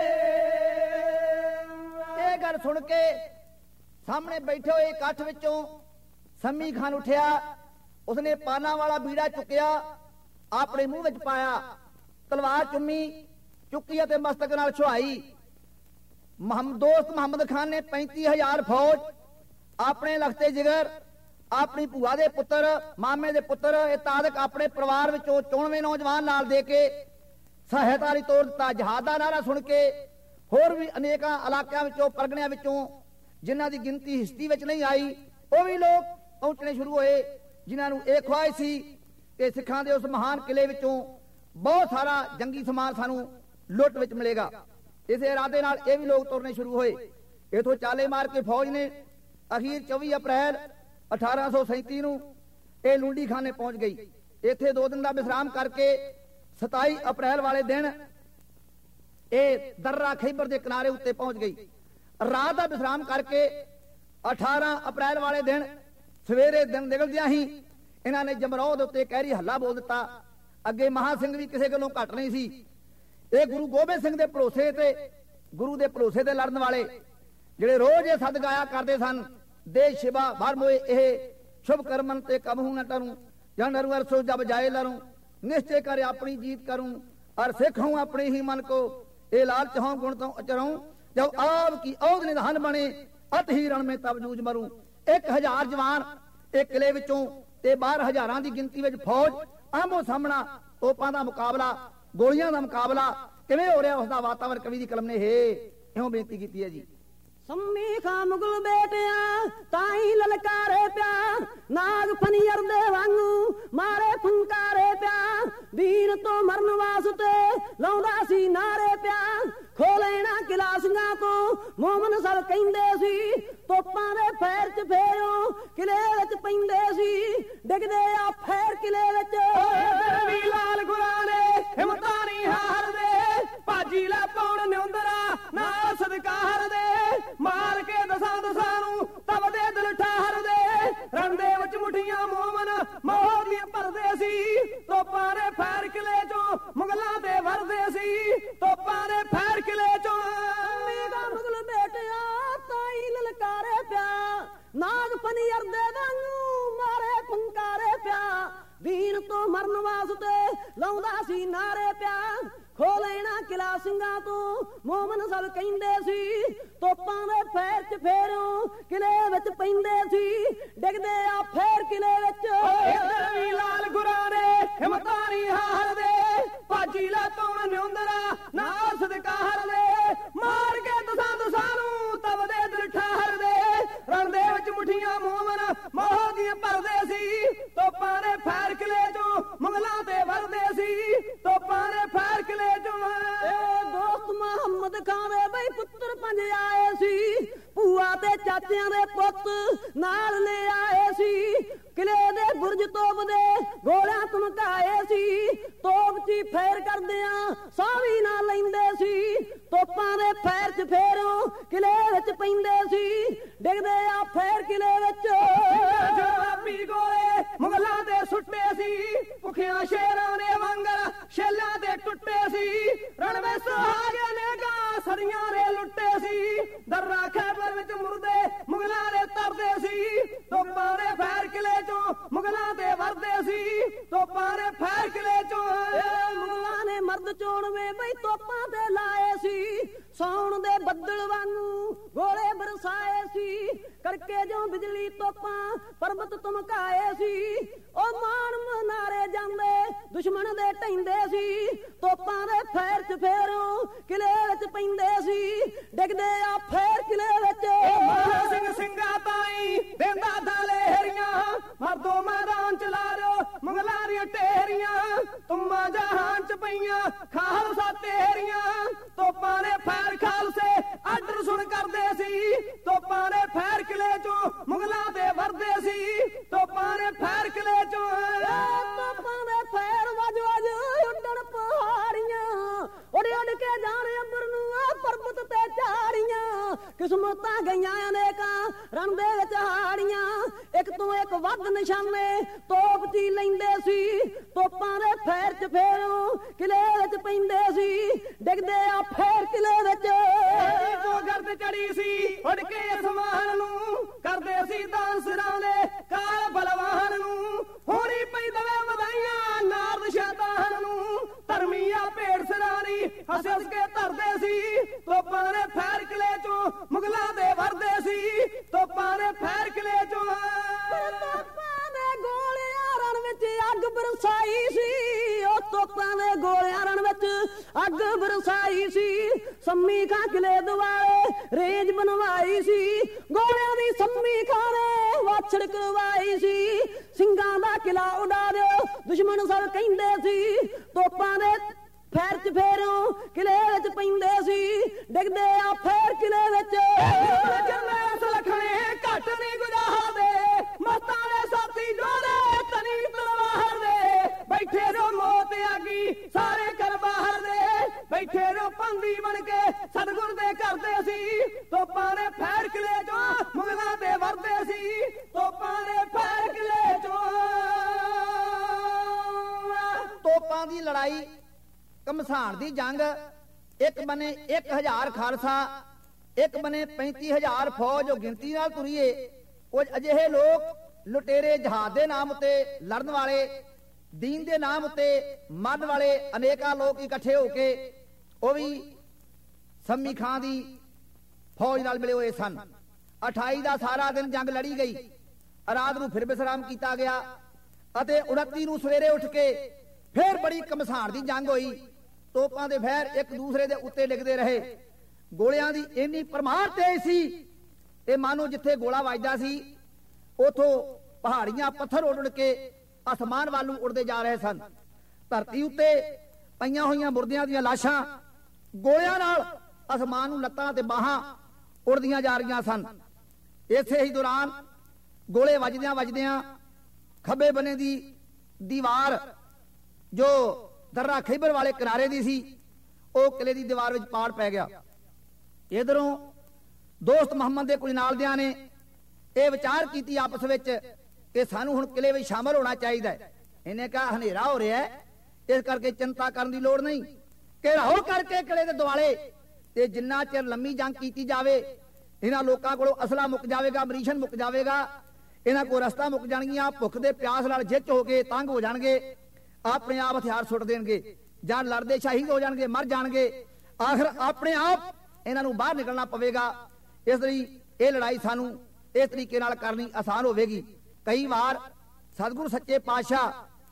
ਇਹ ਗੱਲ ਸੁਣ ਕੇ ਸਾਹਮਣੇ ਬੈਠੇ ਹੋਏ ਇਕੱਠ ਵਿੱਚੋਂ ਸੰਮੀ ਖਾਨ ਉੱਠਿਆ ਉਸਨੇ ਪਾਨਾ ਵਾਲਾ ਬੀੜਾ ਚੁੱਕਿਆ ਆਪਣੇ ਮੂੰਹ ਵਿੱਚ ਪਾਇਆ ਤਲਵਾਰ ਚੁੰਮੀ ਚੁੱਕੀ ਅਤੇ ਮਸਤਕ ਨਾਲ ਛੁਹਾਈ ਦੋਸਤ ਮੁਹੰਮਦ ਖਾਨ ਨੇ 35,000 ਫੌਜ ਆਪਣੇ ਲਖਤੇ ਜਿਗਰ ਆਪਣੀ ਭੂਆ ਦੇ ਪੁੱਤਰ ਮਾਮੇ ਦੇ ਪੁੱਤਰ ਇਤਾਦਕ ਆਪਣੇ ਪਰਿਵਾਰ ਵਿੱਚੋਂ 94 ਨੌਜਵਾਨ ਨਾਲ ਦੇ ਕੇ ਸਹਾਇਤਾ ਲਈ ਤੋਰ ਦਿੱਤਾ ਜਹਾਦ ਦਾ ਨਾਰਾ ਸੁਣ ਕੇ ਹੋਰ ਵੀ ਅਨੇਕਾਂ ਇਲਾਕਿਆਂ ਵਿੱਚੋਂ ਪਰਗਣਿਆਂ ਵਿੱਚੋਂ ਜਿਨ੍ਹਾਂ ਦੀ ਗਿਣਤੀ ਹਿਸਟਰੀ ਵਿੱਚ ਨਹੀਂ ਆਈ ਉਹ ਵੀ ਲੋਕ ਪਹੁੰਚਣੇ ਸ਼ੁਰੂ ਹੋਏ ਜਿਨ੍ਹਾਂ ਨੂੰ ਇਹ ਖੁਆਇਸ਼ ਸੀ ਕਿ ਸਿੱਖਾਂ ਦੇ ਉਸ ਮਹਾਨ ਕਿਲੇ ਵਿੱਚੋਂ ਬਹੁਤ ਸਾਰਾ ਜੰਗੀ ਸਮਾਨ ਸਾਨੂੰ ਲੁੱਟ ਵਿੱਚ ਮਿਲੇਗਾ ਇਸੇ ਇਰਾਦੇ ਨਾਲ ਇਹ ਵੀ ਲੋਕ ਤੁਰਨੇ ਸ਼ੁਰੂ ਹੋਏ ਇਥੋਂ ਚਾਲੇ ਮਾਰ ਕੇ ਫੌਜ ਨੇ ਅਖੀਰ 24 ਅਪ੍ਰੈਲ 1837 ਨੂੰ ਇਹ ਲੁੰਡੀ ਖਾਨੇ ਪਹੁੰਚ ਗਈ ਇੱਥੇ 2 ਦਿਨ ਦਾ ਵਿਸ਼ਰਾਮ ਕਰਕੇ 27 ਅਪ੍ਰੈਲ ਵਾਲੇ ਦਿਨ ਇਹ ਦਰਰਾ ਖੈਬਰ ਦੇ ਕਿਨਾਰੇ ਉੱਤੇ ਪਹੁੰਚ ਗਈ ਰਾਤ ਦਾ ਵਿਸ਼ਰਾਮ ਕਰਕੇ 18 ਅਪ੍ਰੈਲ ਵਾਲੇ ਦਿਨ ਸਵੇਰੇ ਦਿਨ ਨਿਕਲਦਿਆਂ ਹੀ ਇਹਨਾਂ ਨੇ ਜਮਰੌਦ ਉੱਤੇ ਕਹਿਰੀ ਹੱਲਾ ਬੋਲ ਦਿੱਤਾ ਅੱਗੇ ਮਹਾ ਸਿੰਘ ਵੀ ਕਿਸੇ ਗੱਲੋਂ ਘੱਟ ਨਹੀਂ ਸੀ ਇਹ ਗੁਰੂ ਗੋਬਿੰਦ ਸਿੰਘ ਦੇ ਭਰੋਸੇ ਤੇ ਗੁਰੂ ਦੇ ਭਰੋਸੇ ਤੇ ਲੜਨ ਵਾਲੇ ਜਿਹੜੇ ਰੋਜ਼ ਇਹ ਸਦ ਗਾਇਆ ਕਰਦੇ ਸਨ ਦੇ ਸ਼ਿਵਾ ਭਰਮੋਏ ਇਹ ਸ਼ੁਭ ਕਰਮਨ ਤੇ ਕਬਹੂ न टरूं जन अरु अरसो जब जाए लरूं निश्चय करे अपनी जीत करूं और सिख हूं अपने ही मन को ए लाल चाहूं गुण तो अचरूं जब आप की औद निधान बने अत ही रण में तब जूझ मरूं 1000 जवान एक किले विचों ते 12,000 ਦੀ ਗਿਣਤੀ ਵਿੱਚ ਫੌਜ ਆਮੋ ਸਾਹਮਣਾ ਤੋਪਾਂ ਦਾ ਮੁਕਾਬਲਾ ਗੋਲੀਆਂ ਦਾ ਮੁਕਾਬਲਾ ਕਿਵੇਂ ਹੋ ਰਿਹਾ ਉਸ ਦਾ ਵਾਤਾਵਰਣ ਕਵੀ ਦੀ ਕਲਮ ਨੇ ਇਉਂ ਬੇਨਤੀ ਕੀਤੀ ਹੈ ਜੀ ਸੰਮੀ ਖਾਂ ਮੁਗਲ ਬੇਟਿਆ ਤਾਈ ਲਲਕਾਰੇ ਪਿਆ ਨਾਗ ਫਨੀਰ ਦੇ ਵਾਂਗੂ ਮਾਰੇ ਫੁੰਕਾਰੇ ਪਿਆ ਵੀਰ ਤੋਂ ਮਰਨ ਵਾਸਤੇ ਲਾਉਂਦਾ ਸੀ ਨਾਰੇ ਪਿਆ ਖੋਲੇਣਾ ਕਿਲਾ ਸਿੰਘਾਂ ਤੋਂ ਮੋਮਨ ਸਰ ਕਹਿੰਦੇ ਸੀ ਤੋਪਾਂ ਦੇ ਫੇਰ ਚ ਫੇਰੋ ਕਿਲੇ ਵਿੱਚ ਪੈਂਦੇ ਸੀ ਡਿੱਗਦੇ ਆ ਫੇਰ ਕਿਲੇ ਵਿੱਚ ਵੀ ਲਾਲ ਗੁਰਾਂ ਨੇ ਹਿੰਮਤਾਂ ਨਹੀਂ ਹਾਰਦੇ ਭਾਜੀ ਲੈ ਪਾਉਣ ਨਿਉਂਦਰਾ ਨਾ ਸਦਕਾਰ ਦੇ ਮਾਰ ਕੇ ਦਸਾਂ ਨੂੰ ਤਵਦੇ ਦਿਲ ਠਾਰਦੇ ਰਨ ਦੇ ਵਿੱਚ ਮੁੱਠੀਆਂ ਮੋਮਨ ਮੋਹ ਦੀਆਂ ਭਰਦੇ ਸੀ ਤੋਪਾਂ ਦੇ ਫੈਰ ਕਿਲੇ ਚੋਂ ਮੁਗਲਾਂ ਤੇ ਵਰਦੇ ਸੀ ਤੋਪਾਂ ਦੇ ਫੈਰ ਕਿਲੇ ਚੋਂ ਮੇਗਾ ਮੁਗਲ ਬੇਟਿਆ ਤਾਈ ਲਲਕਾਰੇ ਪਿਆ ਨਾਗ ਫਨੀਰ ਦੇ ਵਾਂਗੂ ਮਾਰੇ ਫੰਕਾਰੇ ਪਿਆ ਵੀਰ ਤੋਂ ਮਰਨ ਵਾਸਤੇ ਲਾਉਂਦਾ ਸੀ ਨਾਰੇ ਪਿਆ ਖੋਲੇਣਾ ਕਿਲਾ ਸਿੰਘਾਂ ਤੋਂ ਮੋਮਨ ਸਭ ਕਹਿੰਦੇ ਸੀ ਤੋਪਾਂ ਦੇ ਫੇਰ ਚ ਫੇਰੋ ਕਿਲੇ ਵਿੱਚ ਪੈਂਦੇ ਸੀ ਡਿੱਗਦੇ ਆ ਫੇਰ ਕਿਲੇ ਵਿੱਚ ਇੱਧਰ ਵੀ ਲਾਲ ਗੁਰਾਂ ਨੇ ਹਿੰਮਤਾਂ ਨਹੀਂ ਹਾਰਦੇ ਭਾਜੀ ਲੈ ਪਾਉਣ ਨਿਉਂਦਰਾ ਨਾ ਸਦਕਾਰ ਦੇ ਮਾਰ ਕੇ ਦਸਾਂ ਨੂੰ ਤਵਦੇ ਦਿਲ ਠਾਰਦੇ ਰਨ ਦੇ ਵਿੱਚ ਮੁੱਠੀਆਂ ਮੋਮਨ ਮੋਹ ਦੀਆਂ ਭਰਦੇ ਸੀ ਤੋਪਾਂ ਦੇ ਫੈਰ ਕਿਲੇ ਚੋਂ ਮੁਗਲਾਂ ਤੇ ਵਰਦੇ ਸੀ ਤੋਪਾਂ ਦੇ ਫੈਰ ਕਿਲੇ ਦੋਸਤ ਮੁਹੰਮਦ ਖਾਨ ਦੇ ਬਈ ਪੁੱਤਰ 5 ਆਏ ਸੀ ਭੂਆ ਤੇ ਚਾਚਿਆਂ ਦੇ ਪੁੱਤ ਨਾਲ ਲੈ ਆਏ ਸੀ ਕਿਲੇ ਦੇ ਬੁਰਜ ਤੋਪ ਦੇ ਗੋਲਿਆਂ ਧਮਕਾਏ ਸੀ। ਤੋਪ ਦੀ ਫੇਰ ਕਰਦਿਆਂ ਸਾਹ ਵੀ ਨਾ ਲੈਂਦੇ ਸੀ। ਤੋਪਾਂ ਦੇ ਫੇਰ ਚ ਫੇਰੋਂ ਕਿਲੇ ਵਿੱਚ ਪੈਂਦੇ ਸੀ। ਡਿੱਗਦੇ ਆ ਫੇਰ ਕਿਲੇ ਵਿੱਚ ਜਵਾਬੀ ਗੋਲੇ ਮੁਗਲਾਂ ਦੇ ਸੁੱਟੇ ਸੀ। ਭੁੱਖਿਆਂ ਸ਼ੇਰਾਂ ਦੇ ਵਾਂਗਰ ਛੇਲਿਆਂ ਦੇ ਟੁੱਟੇ ਸੀ। ਰਣਵੇ ਸੁਹਾਗੇ ਨੇ ਗਾ ਸਰੀਆਂ ਨੇ ਲੁੱਟੇ ਸੀ। ਦਰਰਾ ਖੈਬਰ ਵਿੱਚ ਮੁਰਦੇ ਮੁਗਲਾਂ ਦੇ ਤਰਦੇ ਸੀ। ਤੋਪਾਂ ਦੇ ਫੈਰ ਕਿਲੇ ਚੋਂ ਮੁਗਲਾਂ ਦੇ ਵਰਦੇ ਸੀ। ਤੋਪਾਂ ਦੇ ਫੈਰ ਕਿਲੇ ਚੋਂ ਮੁਗਲਾਂ ਨੇ ਮਰਦ ਚੋਣਵੇਂ ਬਈ ਤੋਪਾਂ ਤੇ ਲਾਏ ਸੀ। ਸੌਣ ਦੇ ਬੱਦਲ ਵਾਂਗੂ ਗੋਲੇ ਬਰਸਾਏ ਸੀ। ਕਰਕੇ ਜੋ ਬਿਜਲੀ ਤੋਪਾਂ ਪਰਬਤ ਧਮਕਾਏ ਸੀ। ਉਹ ਮਾਣ ਮਨਾਰੇ ਜਾਂਦੇ ਦੁਸ਼ਮਣ ਦੇ ਢੈਂਦੇ ਸੀ। ਤੋਪਾਂ ਦੇ ਫੇਰ ਚ ਫੇਰੋਂ ਕਿਲੇ ਵਿੱਚ ਪੈਂਦੇ ਸੀ। ਡਿੱਗਦੇ ਆ ਫੇਰ ਕਿਲੇ ਵਿੱਚ ਮਾਨ ਸਿੰਘ ਸਿੰਘਾ ਤਾਈ ਦੇਂਦਾ ਦਲੇਰੀਆਂ। ਮਰਦੋ ਮੈਦਾਨ ਚ ਲਾਰੋ ਮੁਗਲਾਂ ਦੀਆਂ ਢੇਰੀਆਂ। ਤੁਮਾਂ ਜਹਾਨ ਚ ਪਈਆਂ ਖਾਲਸਾ ਤੇਰੀਆਂ। ਤੋਪਾਂ ਦੇ ਫੈਰ ਖਾਲਸੇ ਆਡਰ ਸੁਣ ਕਰਦੇ ਸੀ। ਤੋਪਾਂ ਦੇ ਫੈਰ ਕਿਲੇ ਚੋਂ ਮੁਗਲਾਂ ਦੇ ਵਰਦੇ ਸੀ। ਤੋਪਾਂ ਦੇ ਫੈਰ ਕਿਲੇ ਚੋਂ ਤੋਪਾਂ ਦੇ ਫੇਰ ਵੱਜ ਵੱਜ ਉੱਡਣ ਪਹਾੜੀਆਂ। ਉੱਡ ਉੱਡ ਕੇ ਜਾਣ ਅੰਬਰ ਨੂੰ ਆ ਪਰਬਤ ਤੇ ਝਾੜੀਆਂ। ਕਿਸਮਤਾਂ ਗਈਆਂ ਅਨੇਕਾਂ ਰਣ ਦੇ ਵਿੱਚ ਹਾੜੀਆਂ। ਇੱਕ ਤੋਂ ਇੱਕ ਵੱਧ ਨਿਸ਼ਾਨੇ ਤੋਪ ਦੀ ਲੈਂਦੇ ਸੀ। ਤੋਪਾਂ ਦੇ ਫੇਰ ਚ ਫੇਰੋਂ ਕਿਲੇ ਵਿੱਚ ਪੈਂਦੇ ਸੀ। ਡਿੱਗਦੇ ਆ ਫੇਰ ਕਿਲੇ ਵਿੱਚ ਜੋ ਗਰਦ ਚੜੀ ਸੀ ਉੱਡ ਕੇ ਅਸਮਾਨ ਨੂੰ। ਕਰਦੇ ਸੀ ਦਾਨ ਸਿਰਾਂ ਦੇ ਕਾਲ ਬਲਵਾਨ ਨੂੰ। ਹੋਣੀ ਪਈ ਦਵੇ ਵਧਾਈਆਂ ਨਾਰਦ ਸ਼ੈਤਾਨ ਨੂੰ। ਧਰਮੀਆ ਭੇਡ ਸਿਰਾਂ ਦੀ ਹੱਸ ਕੇ ਧਰਦੇ ਸੀ। ਤੋਪਾਂ ਦੇ ਫੈਰ ਕਿਲੇ ਚੋਂ ਮੁਗਲਾਂ ਦੇ ਵਰਦੇ ਸੀ। ਤੋਪਾਂ ਦੇ ਫੈਰ ਕਿਲੇ ਚੋਂ ਤੋਪਾਂ ਦੇ ਗੋਲਿਆਂ ਰਣ ਵਿੱਚ ਅੱਗ ਬਰਸਾਈ ਸੀ। ਉਹ ਤੋਪਾਂ ਦੇ ਗੋਲਿਆਂ ਰਣ ਵਿੱਚ ਅੱਗ ਬਰਸਾਈ ਸੀ। ਸੰਮੀ ਖਾਂ ਕਿਲੇ ਦੁਆਲੇ ਰੇਂਜ ਬਣਵਾਈ ਸੀ। ਗੋਲਿਆਂ ਦੀ ਸੰਮੀ ਖਾਂ ਨੇ ਵਾਛੜ ਕਰਵਾਈ ਸੀ। ਸਿੰਘਾਂ ਦਾ ਕਿਲਾ ਉਡਾ ਦਿਓ ਦੁਸ਼ਮਣ ਸਭ ਕਹਿੰਦੇ ਸੀ। ਤੋਪਾਂ ਦੇ ਫੇਰ ਚ ਫੇਰੋਂ ਕਿਲੇ ਵਿੱਚ ਪੈਂਦੇ ਸੀ। ਡਿੱਗਦੇ ਆ ਫੇਰ ਕਿਲੇ ਵਿੱਚ ਜਰਨੈਲ ਸੁਲੱਖਣੇ ਘੱਟ ਨਹੀਂ ਗੁਜ਼ਾਰਦੇ। ਮਸਤਾਂ ਦੇ ਸਾਥੀ ਜੋੜੇ ਤਨੀ ਤਲਵਾਰ ਦੇ। ਬੈਠੇ ਰੋ ਮੌਤ ਆਗੀ ਸਾਰੇ ਕਰ ਬਾਹਰ ਦੇ। ਬੈਠੇ ਰੋ ਪੰਦੀ ਬਣ ਕੇ ਸਤਿਗੁਰ ਦੇ ਕਰਦੇ ਸੀ। ਤੋਪਾਂ ਦੇ ਫੈਰ ਕਿਲੇ ਚੋਂ ਮੁਗਲਾਂ ਦੇ ਵਰਦੇ ਸੀ। ਤੋਪਾਂ ਦੇ ਫੈਰ ਕਿਲੇ ਚੋਂ ਤੋਪਾਂ ਦੀ ਲੜਾਈ ਘਮਸਾਣ ਦੀ ਜੰਗ। ਇੱਕ ਬਨੇ 1000 ਖਾਲਸਾ, ਇੱਕ ਬਨੇ 35,000 ਫੌਜ। ਗਿਣਤੀ ਨਾਲ ਤੁਰੀਏ ਕੁਝ ਅਜਿਹੇ ਲੋਕ ਲੁਟੇਰੇ ਜਹਾਜ਼ ਦੇ ਨਾਮ ਉੱਤੇ ਲੜਨ ਵਾਲੇ, ਦੀਨ ਦੇ ਨਾਮ ਉੱਤੇ ਮਰਨ ਵਾਲੇ ਅਨੇਕਾਂ ਲੋਕ ਇਕੱਠੇ ਹੋ ਕੇ ਉਹ ਵੀ ਸੰਮੀ ਖਾਂ ਦੀ ਫੌਜ ਨਾਲ ਮਿਲੇ ਹੋਏ ਸਨ। 28 ਦਾ ਸਾਰਾ ਦਿਨ ਜੰਗ ਲੜੀ ਗਈ। ਰਾਤ ਨੂੰ ਫਿਰ ਵਿਸਰਾਮ ਕੀਤਾ ਗਿਆ ਅਤੇ 29 ਨੂੰ ਸਵੇਰੇ ਉੱਠ ਕੇ ਫਿਰ ਬੜੀ ਘਮਸਾਣ ਦੀ ਜੰਗ ਹੋਈ। ਤੋਪਾਂ ਦੇ ਫੈਰ ਇੱਕ ਦੂਸਰੇ ਦੇ ਉੱਤੇ ਡਿੱਗਦੇ ਰਹੇ। ਗੋਲਿਆਂ ਦੀ ਇੰਨੀ ਪਰਮਾਰ ਤੇਜ਼ ਸੀ ਇਹ ਮਾਨੋ ਜਿੱਥੇ ਗੋਲਾ ਵੱਜਦਾ ਸੀ ਉਥੋਂ ਪਹਾੜੀਆਂ ਪੱਥਰ ਉੱਡ ਕੇ ਅਸਮਾਨ ਵੱਲ ਨੂੰ ਉੱਡਦੇ ਜਾ ਰਹੇ ਸਨ। ਧਰਤੀ ਉੱਤੇ ਪਈਆਂ ਹੋਈਆਂ ਮੁਰਦਿਆਂ ਦੀਆਂ ਲਾਸ਼ਾਂ ਗੋਲਿਆਂ ਨਾਲ ਅਸਮਾਨ ਨੂੰ ਲੱਤਾਂ ਤੇ ਬਾਹਾਂ ਉੱਡਦੀਆਂ ਜਾ ਰਹੀਆਂ ਸਨ। ਇਸੇ ਹੀ ਦੌਰਾਨ ਗੋਲੇ ਵੱਜਦਿਆਂ ਵੱਜਦਿਆਂ ਖੱਬੇ ਬੰਨੇ ਦੀ ਦੀਵਾਰ ਜੋ ਦਰਰਾ ਖੈਬਰ ਵਾਲੇ ਕਿਨਾਰੇ ਦੀ ਸੀ ਉਹ ਕਿਲੇ ਦੀ ਦੀਵਾਰ ਵਿੱਚ ਪਾੜ ਪੈ ਗਿਆ। ਇਧਰੋਂ ਦੋਸਤ ਮੁਹੰਮਦ ਦੇ ਕੁਝ ਨਾਲਦਿਆਂ ਨੇ ਇਹ ਵਿਚਾਰ ਕੀਤੀ ਆਪਸ ਵਿੱਚ ਕਿ ਸਾਨੂੰ ਹੁਣ ਕਿਲੇ ਵਿੱਚ ਸ਼ਾਮਲ ਹੋਣਾ ਚਾਹੀਦਾ ਹੈ। ਇਹਨੇ ਕਿਹਾ ਹਨੇਰਾ ਹੋ ਰਿਹਾ ਹੈ, ਇਸ ਕਰਕੇ ਚਿੰਤਾ ਕਰਨ ਦੀ ਲੋੜ ਨਹੀਂ। ਘੇਰਾਓ ਕਰਕੇ ਕਿਲੇ ਦੇ ਦੁਆਲੇ ਤੇ ਜਿੰਨਾ ਚਿਰ ਲੰਮੀ ਜੰਗ ਕੀਤੀ ਜਾਵੇ ਇਹਨਾਂ ਲੋਕਾਂ ਕੋਲੋਂ ਅਸਲਾ ਮੁੱਕ ਜਾਵੇਗਾ, ਮਰੀਸ਼ਨ ਮੁੱਕ ਜਾਵੇਗਾ, ਇਹਨਾਂ ਕੋਲ ਰਸਤਾ ਮੁੱਕ ਜਾਣਗੀਆਂ, ਭੁੱਖ ਦੇ ਪਿਆਸ ਨਾਲ ਜਿੱਚ ਹੋ ਕੇ ਤੰਗ ਹੋ ਜਾਣਗੇ, ਆਪਣੇ ਆਪ ਹਥਿਆਰ ਸੁੱਟ ਦੇਣਗੇ ਜਾਂ ਲੜਦੇ ਸ਼ਹੀਦ ਹੋ ਜਾਣਗੇ, ਮਰ ਜਾਣਗੇ। ਆਖਰ ਆਪਣੇ ਆਪ ਇਹਨਾਂ ਨੂੰ ਬਾਹਰ ਨਿਕਲਣਾ ਪਵੇਗਾ। ਇਸ ਲਈ ਇਹ ਲੜਾਈ ਸਾਨੂੰ ਇਸ ਤਰੀਕੇ ਨਾਲ ਕਰਨੀ ਆਸਾਨ ਹੋਵੇਗੀ। ਕਈ ਵਾਰ ਸਤਿਗੁਰੂ ਸੱਚੇ ਪਾਤਸ਼ਾਹ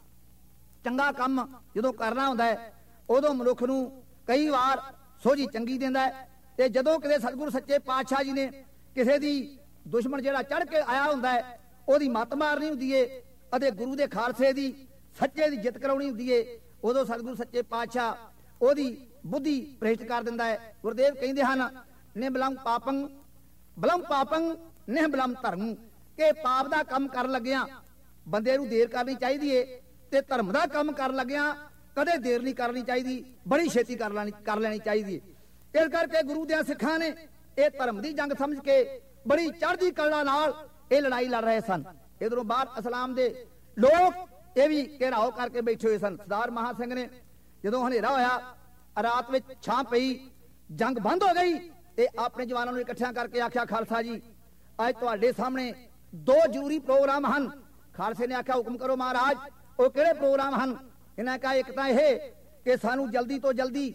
ਚੰਗਾ ਕੰਮ ਜਦੋਂ ਕਰਨਾ ਹੁੰਦਾ ਹੈ ਉਦੋਂ ਮਨੁੱਖ ਨੂੰ ਕਈ ਵਾਰ ਸੋਝੀ ਚੰਗੀ ਦਿੰਦਾ ਹੈ। ਤੇ ਜਦੋਂ ਕਿਤੇ ਸਤਿਗੁਰੂ ਸੱਚੇ ਪਾਤਸ਼ਾਹ ਜੀ ਨੇ ਕਿਸੇ ਦੀ ਦੁਸ਼ਮਣ ਜਿਹੜਾ ਚੜ ਕੇ ਆਇਆ ਹੁੰਦਾ ਹੈ ਉਹਦੀ ਮੱਤ ਮਾਰਨੀ ਹੁੰਦੀ ਏ ਅਤੇ ਗੁਰੂ ਦੇ ਖਾਲਸੇ ਦੀ ਸੱਚੇ ਦੀ ਜਿੱਤ ਕਰਾਉਣੀ ਹੁੰਦੀ ਏ, ਉਦੋਂ ਸਤਿਗੁਰੂ ਸੱਚੇ ਪਾਤਸ਼ਾਹ ਉਹਦੀ ਬੁੱਧੀ ਭ੍ਰਿਸ਼ਟ ਕਰ ਦਿੰਦਾ ਹੈ। ਗੁਰਦੇਵ ਕਹਿੰਦੇ ਹਨ ਨਿਬਲੰ ਪਾਪੰ ਨਿਹਬਲੰ ਧਰਮ, ਕਿ ਪਾਪ ਦਾ ਕੰਮ ਕਰਨ ਲੱਗਿਆਂ ਬੰਦੇ ਨੂੰ ਦੇਰ ਕਰਨੀ ਚਾਹੀਦੀ ਏ ਤੇ ਧਰਮ ਦਾ ਕੰਮ ਕਰਨ ਲੱਗਿਆਂ ਕਦੇ ਦੇਰ ਨਹੀਂ ਕਰਨੀ ਚਾਹੀਦੀ, ਬੜੀ ਛੇਤੀ ਕਰ ਲੈਣੀ ਚਾਹੀਦੀ ਏ। ਇਸ ਕਰਕੇ ਗੁਰੂ ਦੇ ਸਿੱਖਾਂ ਨੇ ਇਹ ਧਰਮ ਦੀ ਜੰਗ ਸਮਝ ਕੇ ਬੜੀ ਚੜ੍ਹਦੀ ਕਲਾ ਨਾਲ ਇਹ ਲੜਾਈ ਲੜ ਰਹੇ ਸਨ। ਇਧਰੋਂ ਬਾਹਰ ਇਸਲਾਮ ਦੇ ਲੋਕ ਇਹ ਵੀ ਘੇਰਾਓ ਕਰਕੇ ਬੈਠੇ ਹੋਏ ਸਨ। ਸਰਦਾਰ ਮਹਾਂ ਸਿੰਘ ਨੇ ਜਦੋਂ ਹਨੇਰਾ ਹੋਇਆ, ਰਾਤ ਵਿੱਚ ਛਾਂ ਪਈ, ਜੰਗ ਬੰਦ ਹੋ ਗਈ ਤੇ ਆਪਣੇ ਜਵਾਨਾਂ ਨੂੰ ਇਕੱਠਿਆਂ ਕਰਕੇ ਆਖਿਆ, ਖਾਲਸਾ ਜੀ ਅੱਜ ਤੁਹਾਡੇ ਸਾਹਮਣੇ 2 ਜ਼ਰੂਰੀ ਪ੍ਰੋਗਰਾਮ ਹਨ। ਖਾਲਸੇ ਨੇ ਆਖਿਆ, ਹੁਕਮ ਕਰੋ ਮਹਾਰਾਜ। ਉਹ ਕਿਹੜੇ ਪ੍ਰੋਗਰਾਮ ਹਨ? ਇਹਨਾਂ ਕਹਾ, ਇੱਕ ਤਾਂ ਇਹ ਕਿ ਸਾਨੂੰ ਜਲਦੀ ਤੋਂ ਜਲਦੀ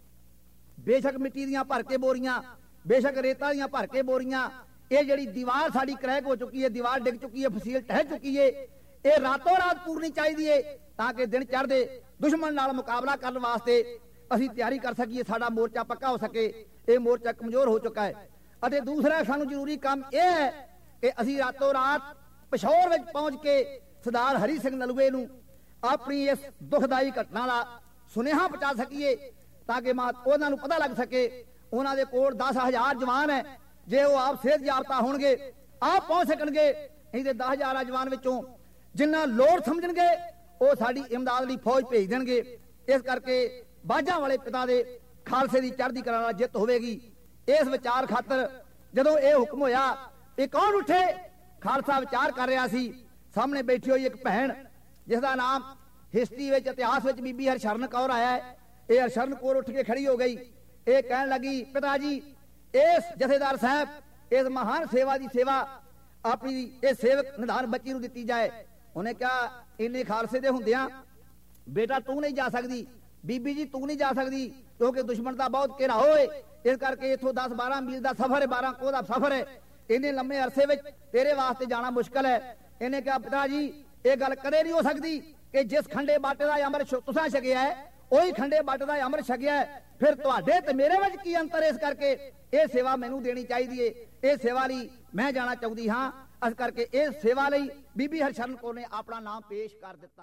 ਬੇਸ਼ੱਕ ਮਿੱਟੀ ਦੀਆਂ ਭਰ ਕੇ ਬੋਰੀਆਂ, ਬੇਸ਼ੱਕ ਰੇਤਾ ਦੀਆਂ ਭਰ ਕੇ ਬੋਰੀਆਂ, ਇਹ ਜਿਹੜੀ ਦੀਵਾਰ ਸਾਡੀ ਕਰੈਕ ਹੋ ਚੁੱਕੀ ਹੈ, ਦੀਵਾਰ ਡਿੱਗ ਚੁੱਕੀ ਹੈ, ਫਸੀਲ ਢਹਿ ਚੁੱਕੀ ਹੈ, ਇਹ ਰਾਤੋਂ ਰਾਤ ਪੂਰਨੀ ਚਾਹੀਦੀ ਹੈ ਤਾਂ ਕਿ ਦਿਨ ਚੜ੍ਹਦੇ ਦੁਸ਼ਮਣ ਨਾਲ ਮੁਕਾਬਲਾ ਕਰਨ ਵਾਸਤੇ ਅਸੀਂ ਤਿਆਰੀ ਕਰ ਸਕੀਏ, ਸਾਡਾ ਮੋਰਚਾ ਪੱਕਾ ਹੋ ਸਕੇ। ਇਹ ਮੋਰਚਾ ਕਮਜ਼ੋਰ ਹੋ ਚੁੱਕਾ ਹੈ। ਅਤੇ ਦੂਸਰਾ ਸਾਨੂੰ ਜ਼ਰੂਰੀ ਕੰਮ ਇਹ ਹੈ ਕਿ ਅਸੀਂ ਰਾਤੋਂ ਰਾਤ ਪਿਸ਼ੌਰ ਵਿੱਚ ਪਹੁੰਚ ਕੇ ਸਰਦਾਰ ਹਰੀ ਸਿੰਘ ਨਲੂਏ ਨੂੰ ਆਪਣੀ ਇਸ ਦੁਖਦਾਈ ਘਟਨਾ ਦਾ ਸੁਨੇਹਾ ਪਹੁੰਚਾ ਸਕੀਏ ਤਾਂ ਕਿ ਉਹਨਾਂ ਨੂੰ ਪਤਾ ਲੱਗ ਸਕੇ। ਉਹਨਾਂ ਦੇ ਕੋਲ 10,000 ਜਵਾਨ ਹੈ, ਜੇ ਉਹ ਆਪ ਸਿਹਤ ਯਾਫਤਾ ਹੋਣਗੇ ਆਪ ਪਹੁੰਚ ਸਕਣਗੇ। ਇਹਦੇ 10,000 ਜਵਾਨ ਵਿੱਚੋਂ ਜਿੰਨਾ ਲੋੜ ਸਮਝਣਗੇ ਉਹ ਸਾਡੀ ਇਮਦਾਦ ਲਈ ਫੌਜ ਭੇਜ ਦੇਣਗੇ। ਇਸ ਕਰਕੇ ਬਾਝਾਂ ਵਾਲੇ ਪਿਤਾ ਦੇ ਖਾਲਸੇ ਦੀ ਚੜ੍ਹਦੀ ਕਲਾ ਨਾਲ ਜਿੱਤ ਹੋਵੇਗੀ। ਇਸ ਵਿਚਾਰ ਖਾਤਰ ਜਦੋਂ ਇਹ ਹੁਕਮ ਹੋਇਆ, ਇਹ ਕੌਣ ਉੱਠੇ? ਖਾਲਸਾ ਵਿਚਾਰ ਕਰ ਰਿਹਾ ਸੀ। ਸਾਹਮਣੇ ਬੈਠੀ ਹੋਈ ਇੱਕ ਭੈਣ ਜਿਸ ਦਾ ਨਾਮ ਹਿਸਟਰੀ ਵਿੱਚ, ਇਤਿਹਾਸ ਵਿੱਚ ਬੀਬੀ ਹਰਸ਼ਰਨ ਕੌਰ ਆਇਆ ਹੈ। ਇਹ ਹਰਸ਼ਰਨ ਕੌਰ ਉੱਠ ਕੇ ਖੜੀ ਹੋ ਗਈ। ਇਹ ਕਹਿਣ ਲੱਗੀ, ਪਿਤਾ ਜੀ ਇਸ ਜਥੇਦਾਰ ਸਾਹਿਬ ਇਸ ਮਹਾਨ ਸੇਵਾ ਦੀ ਸੇਵਾ ਆਪਣੀ ਇਹ ਸੇਵਕ ਨਿਧਾਨ ਬੱਚੀ ਨੂੰ ਦਿੱਤੀ ਜਾਏ। ਉਹਨੇ ਕਿਹਾ, ਇੰਨੇ ਖਾਲਸੇ ਦੇ ਹੁੰਦਿਆਂ ਬੇਟਾ ਤੂੰ ਨਹੀਂ ਜਾ ਸਕਦੀ, ਬੀਬੀ ਜੀ ਤੂੰ ਨਹੀਂ ਜਾ ਸਕਦੀ, ਕਿਉਂਕਿ ਦੁਸ਼ਮਣ ਦਾ ਬਹੁਤ ਘੇਰਾ ਹੋਏ। ਇਸ ਕਰਕੇ ਇੱਥੋਂ 10-12 ਮੀਲ ਦਾ ਸਫ਼ਰ ਹੈ, 12 ਕੋਹ ਦਾ ਸਫ਼ਰ ਹੈ। ਇੰਨੇ ਲੰਮੇ ਅਰਸੇ ਵਿੱਚ ਤੇਰੇ ਵਾਸਤੇ ਜਾਣਾ ਮੁਸ਼ਕਲ ਹੈ। ਇਹਨੇ ਕਿਹਾ, ਪਿਤਾ ਜੀ ਇਹ ਗੱਲ ਕਦੇ ਨਹੀਂ ਹੋ ਸਕਦੀ ਕਿ ਜਿਸ ਖੰਡੇ ਬਾਟੇ ਦਾ ਅੰਮ੍ਰਿਤ ਤੁਸੀਂ ਛਕਿਆ ਹੈ ਉਹੀ ਖੰਡੇ ਬਾਟੇ ਦਾ ਅੰਮ੍ਰਿਤ ਛਕਿਆ ਹੈ, ਫਿਰ ਤੁਹਾਡੇ ਤੇ ਮੇਰੇ ਵਿੱਚ ਕੀ ਅੰਤਰ? ਇਸ ਕਰਕੇ ਇਹ ਸੇਵਾ ਮੈਨੂੰ ਦੇਣੀ ਚਾਹੀਦੀ ਹੈ। ਇਹ ਸੇਵਾ ਲਈ ਮੈਂ ਜਾਣਾ ਚਾਹੁੰਦੀ ਹਾਂ। ਇਸ ਕਰਕੇ ਇਹ ਸੇਵਾ ਲਈ ਬੀਬੀ ਹਰਸ਼ਰਨ ਕੌਰ ਨੇ ਆਪਣਾ ਨਾਮ ਪੇਸ਼ ਕਰ ਦਿੱਤਾ।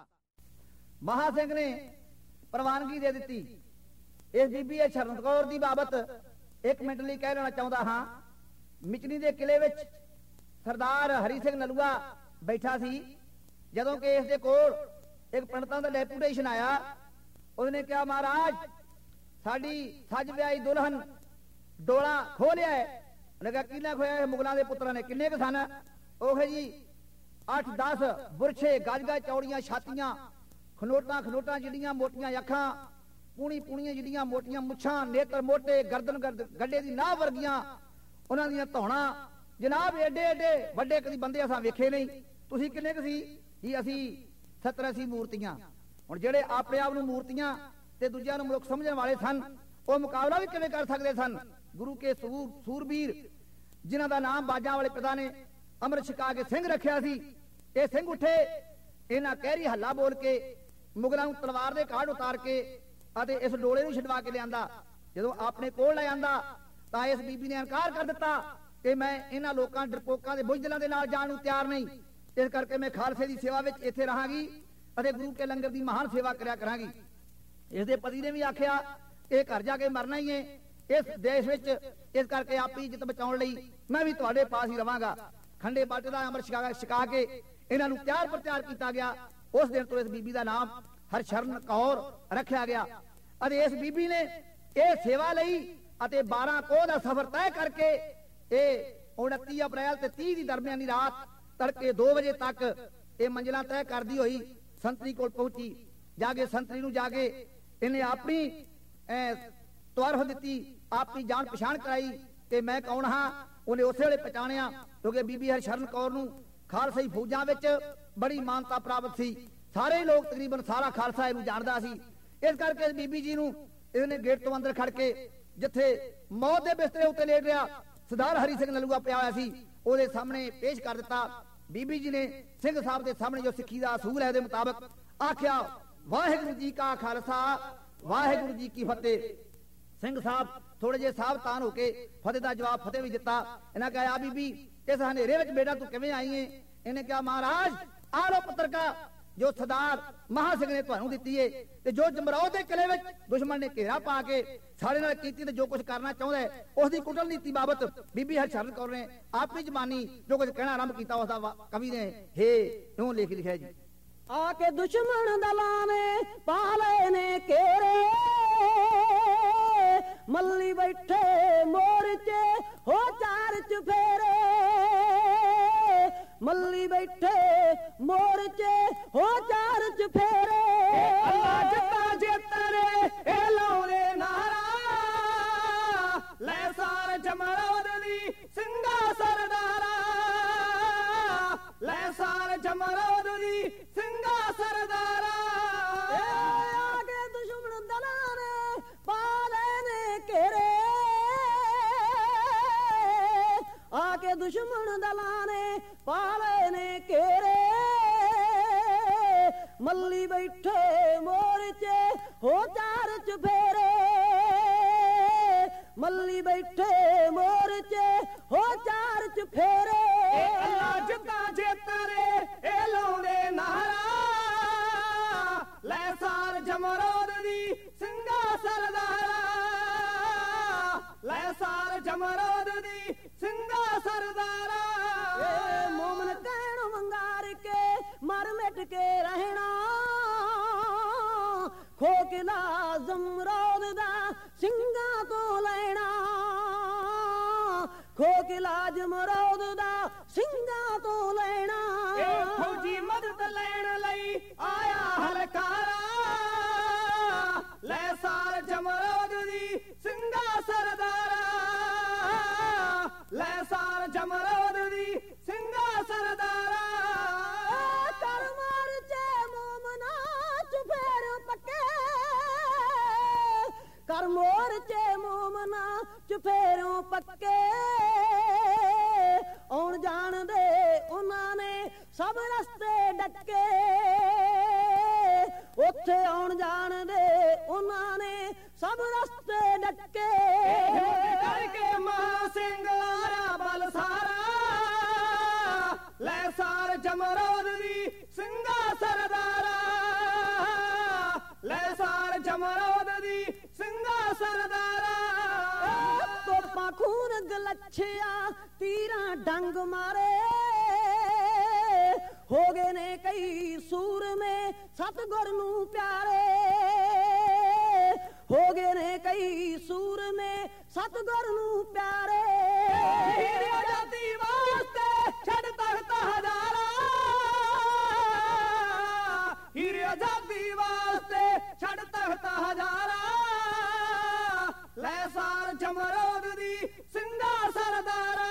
ਮਹਾ ਸਿੰਘ ਨੇ ਪ੍ਰਵਾਨਗੀ ਦੇ ਦਿੱਤੀ। ਇਸ ਬੀਬੀ ਹਰਸ਼ਰਨ ਕੌਰ ਦੀ ਬਾਬਤ 1 ਮਿੰਟ ਲਈ ਕਹਿ ਲੈਣਾ ਚਾਹੁੰਦਾ ਹਾਂ। ਮਿਚਨੀ ਦੇ ਕਿਲੇ ਵਿੱਚ ਸਰਦਾਰ ਹਰੀ ਸਿੰਘ ਨਲੂਆ ਬੈਠਾ ਸੀ। ਜਦੋਂ ਕਿ ਇਸ ਦੇ ਕੋਲ ਇੱਕ ਪੰਡਤਾਂ ਦਾ ਡੈਪੂਟੇਸ਼ਨ ਆਇਆ, ਉਹਨੇ ਕਿਹਾ, ਮਹਾਰਾਜ ਸਾਡੀ ਸੱਜ ਵਿਆਹੀ ਦੁਲਹਨ ਡੋਲਾ ਖੋਲਿਆ ਹੈ। ਉਹਨੇ ਕਿਹਾ, ਕਿਹਨੇ ਖੋਇਆ? ਮੁਗਲਾਂ ਦੇ ਪੁੱਤਰਾਂ ਨੇ। ਕਿੰਨੇ ਕੁ ਸਨ? ਉਹ ਜੀ 8-10 ਬੁਰਛੇ, ਗੱਜ-ਗੱਜ ਚੌੜੀਆਂ ਛਾਤੀਆਂ, ਖਨੋਟਾਂ ਜਿਹੜੀਆਂ ਮੋਟੀਆਂ ਅੱਖਾਂ, ਪੂਣੀਆਂ ਜਿਹੜੀਆਂ ਮੋਟੀਆਂ ਮੁੱਛਾਂ, ਨੇਤਰ ਮੋਟੇ, ਗਰਦਨ ਗੱਡੇ ਦੀ ਨਾਭ ਵਰਗੀਆਂ ਉਹਨਾਂ ਦੀਆਂ ਧੌਣਾਂ। ਜਨਾਬ ਏਡੇ ਵੱਡੇ ਕਦੀ ਬੰਦੇ ਅਸਾਂ ਵੇਖੇ ਨਹੀਂ। ਤੁਸੀਂ ਕਿੰਨੇ ਕੁ ਸੀ? ਜੀ ਅਸੀਂ 70-80 ਮੂਰਤੀਆਂ। ਹੁਣ ਜਿਹੜੇ ਆਪਣੇ ਆਪ ਨੂੰ ਮੂਰਤੀਆਂ ਤੇ ਦੂਜਿਆਂ ਨੂੰ ਮਨੁੱਖ ਸਮਝਣ ਵਾਲੇ ਸਨ, ਉਹ ਮੁਕਾਬਲਾ ਵੀ ਕਿਵੇਂ ਕਰ ਸਕਦੇ ਸਨ? ਗੁਰੂ ਕੇ ਸੂਰਬੀਰ ਜਿਨ੍ਹਾਂ ਦਾ ਨਾਮ ਬਾਜਾਂ ਵਾਲੇ ਪਿਤਾ ਨੇ ਅੰਮ੍ਰਿਤ ਛਕਾ ਕੇ ਸਿੰਘ ਰੱਖਿਆ ਸੀ, ਇਹ ਸਿੰਘ ਉੱਠੇ, ਇਹਨਾਂ ਕਹਿਰੀ ਹੱਲਾ ਬੋਲ ਕੇ ਮੁਗਲਾਂ ਨੂੰ ਤਲਵਾਰ ਦੇ ਕਾਢ ਉਤਾਰ ਕੇ ਅਤੇ ਇਸ ਡੋਲੇ ਨੂੰ ਛਡਵਾ ਕੇ ਲਿਆਂਦਾ। ਜਦੋਂ ਆਪਣੇ ਕੋਲ ਲੈ ਆਂਦਾ ਤਾਂ ਇਸ ਬੀਬੀ ਨੇ ਇਨਕਾਰ ਕਰ ਦਿੱਤਾ ਕਿ ਮੈਂ ਇਹਨਾਂ ਲੋਕਾਂ ਡਰਪੋਕਾਂ ਦੇ ਬੁਝਦਿਲਾਂ ਦੇ ਨਾਲ ਜਾਣ ਨੂੰ ਤਿਆਰ ਨਹੀਂ। ਇਸ ਕਰਕੇ ਮੈਂ ਖਾਲਸੇ ਦੀ ਸੇਵਾ ਵਿੱਚ ਇੱਥੇ ਰਹਾਂਗੀ ਅਤੇ ਗੁਰੂ ਕੇ ਲੰਗਰ ਦੀ ਮਹਾਨ ਸੇਵਾ ਕਰਿਆ ਕਰਾਂਗੀ। ਇਸ ਦੇ ਪਤੀ ਨੇ ਵੀ ਆਖਿਆ, ਇਹ ਘਰ ਜਾ ਕੇ ਮਰਨਾ ਹੀ ਹੈ ਇਸ ਦੇਸ਼ ਵਿੱਚ, ਇਸ ਕਰਕੇ ਆਪਣੀ ਇੱਜ਼ਤ ਬਚਾਉਣ ਲਈ ਮੈਂ ਵੀ ਤੁਹਾਡੇ ਪਾਸ ਹੀ ਰਵਾਂਗਾ। ਖੰਡੇ ਬਾਟੇ ਦਾ ਅੰਮ੍ਰਿਤ ਛਕਾ ਕੇ ਇਹਨਾਂ ਨੂੰ ਤਿਆਰ ਪ੍ਰਚਾਰ ਕੀਤਾ ਗਿਆ। ਉਸ ਦਿਨ ਤੋਂ ਇਸ ਬੀਬੀ ਦਾ ਨਾਮ ਹਰਸ਼ਰਨ ਕੌਰ ਰੱਖਿਆ ਗਿਆ ਅਤੇ ਇਸ ਬੀਬੀ ਨੇ ਇਹ ਸੇਵਾ ਲਈ ਅਤੇ 12 ਕੋਹ ਦਾ ਸਫ਼ਰ ਤੈਅ ਕਰਕੇ ਇਹ 29 ਅਪ੍ਰੈਲ ਤੇ 30 ਦੀ ਦਰਮਿਆਨੀ ਰਾਤ ਤੜਕੇ 2 ਵਜੇ ਤੱਕ ਇਹ ਮੰਜ਼ਿਲਾਂ ਤੈਅ ਕਰਦੀ ਹੋਈ ਸੰਤਰੀ ਕੋਲ ਪਹੁੰਚੀ। ਜਾ ਕੇ ਸੰਤਰੀ ਨੂੰ ਜਾ ਕੇ ਇਹਨੇ ਆਪਣੀ ਤੁਰਹ ਦਿੱਤੀ, ਆਪਣੀ ਜਾਣ ਪਛਾਣ ਕਰਾਈ ਕਿ ਮੈਂ ਕੌਣ ਹਾਂ। ਉਹਨੇ ਉਸੇ ਵੇਲੇ ਪਛਾਣਿਆ ਕਿਉਂਕਿ ਬੀਬੀ ਹਰਸ਼ਰਨ ਕੌਰ ਨੂੰ ਖਾਲਸਾਈ ਫੌਜਾਂ ਵਿੱਚ ਬੜੀ ਮਾਨਤਾ ਪ੍ਰਾਪਤ ਸੀ। ਸਾਰੇ ਲੋਕ ਤਕਰੀਬਨ ਸਾਰਾ ਖਾਲਸਾ ਇਹਨੂੰ ਜਾਣਦਾ ਸੀ। ਇਸ ਕਰਕੇ ਬੀਬੀ ਜੀ ਨੂੰ ਇਹਨੇ ਗੇਟ ਤੋਂ ਅੰਦਰ ਖੜ ਕੇ ਜਿੱਥੇ ਮੌਤ ਦੇ ਬਿਸਤਰੇ ਉੱਤੇ ਲੇਟ ਰਿਹਾ ਸਰਦਾਰ ਹਰੀ ਸਿੰਘ ਨਲੂਆ ਪਿਆ ਹੋਇਆ ਸੀ, ਉਹਦੇ ਸਾਹਮਣੇ ਪੇਸ਼ ਕਰ ਦਿੱਤਾ। ਬੀਬੀ ਜੀ ਨੇ ਸਿੰਘ ਸਾਹਿਬ ਦੇ ਸਾਹਮਣੇ ਜੋ ਸਿੱਖੀ ਦਾ ਅਸੂਲ ਹੈ ਉਹਦੇ ਮੁਤਾਬਕ ਆਖਿਆ, ਵਾਹਿਗੁਰੂ ਜੀ ਕਾ ਖਾਲਸਾ ਵਾਹਿਗੁਰੂ ਜੀ ਕੀ ਫਤਿਹ। ਸਿੰਘ ਸਾਹਿਬ ਥੋੜੇ ਜਿਹੇ ਸਾਵਧਾਨ ਹੋ ਕੇ ਫਤਿਹ ਦਾ ਜਵਾਬ ਫਤਿਹ ਵੀ ਦਿੱਤਾ। ਇਹਨਾਂ ਕਿਹਾ, ਆ ਬੀਬੀ ਇਸ ਹਨੇਰੇ ਵਿੱਚ ਬੇਟਾ ਤੂੰ ਕਿਵੇਂ ਆਈ ਹੈ? ਇਹਨੇ ਕਿਹਾ, ਮਹਾਰਾਜ ਆ ਲੋ ਪੱਤਰਕਾ, ਜੋ ਸਰਦਾਰ ਮਹਾ ਸਿੰਘ ਨੇ ਤੁਹਾਨੂੰ ਦਿੱਤੀ ਏ ਤੇ ਜੋ ਜਮਰੌਦ ਦੇ ਕਿਲੇ ਵਿੱਚ ਦੁਸ਼ਮਣ ਨੇ ਘੇਰਾ ਪਾ ਕੇ ਸਾਡੇ ਨਾਲ ਕੀਤੀ ਤੇ ਜੋ ਕੁਝ ਕਰਨਾ ਚਾਹੁੰਦਾ ਹੈ ਉਸ ਦੀ ਕੁਟਲ ਨੀਤੀ ਬਾਬਤ ਬੀਬੀ ਹਰਸ਼ਰਨ ਕੌਰ ਨੇ ਆਪਣੀ ਜ਼ਬਾਨੀ ਜੋ ਕੁਝ ਕਹਿਣਾ ਆਰੰਭ ਕੀਤਾ ਉਸ ਦਾ ਕਵੀ ਨੇ ਹੇ ਇਉਂ ਲਿਖਿਆ ਜੀ। ਆ ਕੇ ਦੁਸ਼ਮਣ ਦਲਾਂ ਨੇ ਪਾ ਲਏ ਨੇ ਘੇਰੇ, ਮੱਲੀ ਬੈਠੇ ਮੋਰਚੇ ਹੋ ਚਾਰ ਚੁਫੇਰੇ, ਮੱਲੀ ਬੈਠੇ ਮੋਰਚੇ ਹੋ ਚਾਰ ਚੁਫੇਰੇ। ਅੱਲਾ ਜਿੱਤਾ ਜਿੱਤਰੇ ਇਹ ਲਾਉਣੇ ਨਾਰਾ, ਲੈ ਸਾਰ ਜਮਰੌਦ ਦੀ ਸਿੰਘਾ ਸਰਦਾਰਾ, ਲੈ ਸਾਰ ਜਮਰੌਦ ਦੀ ਸਿੰਘਾ ਸਰਦਾਰਾ। ਆ ਕੇ ਦੁਸ਼ਮਣ ਦਲਾਂ ਨੇ ਪਾ ਲਏ ਨੇ ਘੇਰੇ, ਆ ਕੇ ਦੁਸ਼ਮਣ ਦਲਾਂ ਨੇ ਪਾ ਲਏ ਨੇ ਘੇਰੇ, ਮੱਲੀ ਬੈਠੇ ਮੋਰਚੇ ਹੋ ਚਾਰ ਚੁਫੇਰੇ, ਮੱਲੀ ਬੈਠੇ ਮੋਰਚੇ ਹੋ ਚਾਰ ਚੁਫੇਰੇ। ਅੱਲਾ ਜਿੱਤਾ ਜਿੱਤਰੇ ਇਹ ਲਾਉਣੇ ਨਾਰਾ, ਲੈ ਸਾਰ ਜਮਰੌਦ ਦੀ ਸਿੰਘਾ ਸਰਦਾਰਾ, ਲੈ ਸਾਰ ਜਮਰੌਦ ਦੀ ਸਿੰਘਾ ਸਰਦਾਰਾ। ਮੋਮਨ ਕਹਿਣ ਵੰਗਾਰ ਕੇ ਮਰ ਮਿਟ ਕੇ ਰਹਿਣਾ, ਖੋ ਕਿਲਾ ਜਮਰੌਦ ਦਾ ਸਿੰਘਾਂ ਤੋਂ ਲੈਣਾ, ਖੋ ਕਿਲਾ ਜਮਰੌਦ ਦਾ ਸਿੰਘਾਂ ਤੋਂ ਲੈਣਾ। ਫੌਜੀ ਮਦਦ ਲੈਣ ਲਈ ਆਇਆ ਹਲਕਾਰਾ, ਲੈ ਸਾਰ ਜਮਰੌਦ ਦੀ ਸਿੰਘਾ ਸਰਦਾਰਾ, ਲੈ ਸਾਰ ਜਮਰੌਦ ਦੀ ਸਿੰਘਾ ਸਰਦਾਰਾ। ਕਰ ਮੋਰਚੇ ਮੋਮਨਾ ਚੁਫੇਰ ਪੱਕੇ, ਕਰ ਮੋਰਚੇ ਮੋਮਨਾ ਚੁਫੇਰੋਂ ਪੱਕੇ, ਆਉਣ ਜਾਣ ਦੇ ਉਹਨਾਂ ਨੇ ਸਭ ਰਸਤੇ ਡੱਕੇ, ਉੱਥੇ ਆਉਣ ਜਾਣ ਦੇ ਉਹਨਾਂ ਨੇ ਸਭ ਰਸਤੇ ਡੱਕੇ। ਕਰਕੇ ਮਹਾ ਸਿੰਘ ਆਰਾ ਬਲ ਸਾਰਾ, ਲੈ ਸਾਰ ਜਮਰੌਦ ਦੀ ਸਿੰਘਾ ਸਰਦਾਰਾ, ਲੈ ਸਾਰ ਜਮਰੌਦ ਦੀ ਸਿੰਘਾ ਸਰਦਾਰਾ। ਤੋਪਾਂ ਖੂਨ ਗਲੱਛਿਆ ਤੀਰਾਂ ਡੰਗ ਮਾਰੇ, ਹੋ ਗਏ ਨੇ ਕਈ ਸੂਰਮੇ ਸਤਿਗੁਰ ਨੂੰ ਪਿਆਰੇ, ਹੋ ਗਏ ਨੇ ਕਈ ਸੂਰਮੇ ਸਤਿਗੁਰ ਨੂੰ ਪਿਆਰੇ। ਹੀਰੇ ਆਜ਼ਾਦੀ ਵਾਸਤੇ ਛੱਡ ਤਖਤ ਹਜ਼ਾਰਾ, ਹੀਰੇ ਆਜ਼ਾਦੀ ਵਾਸਤੇ ਛੱਡ ਤਖਤ ਹਜ਼ਾਰਾ, ਲੈ ਸਾਰ ਜਮਰੌਦ ਦੀ ਸਿੰਘਾ ਸਰਦਾਰਾ,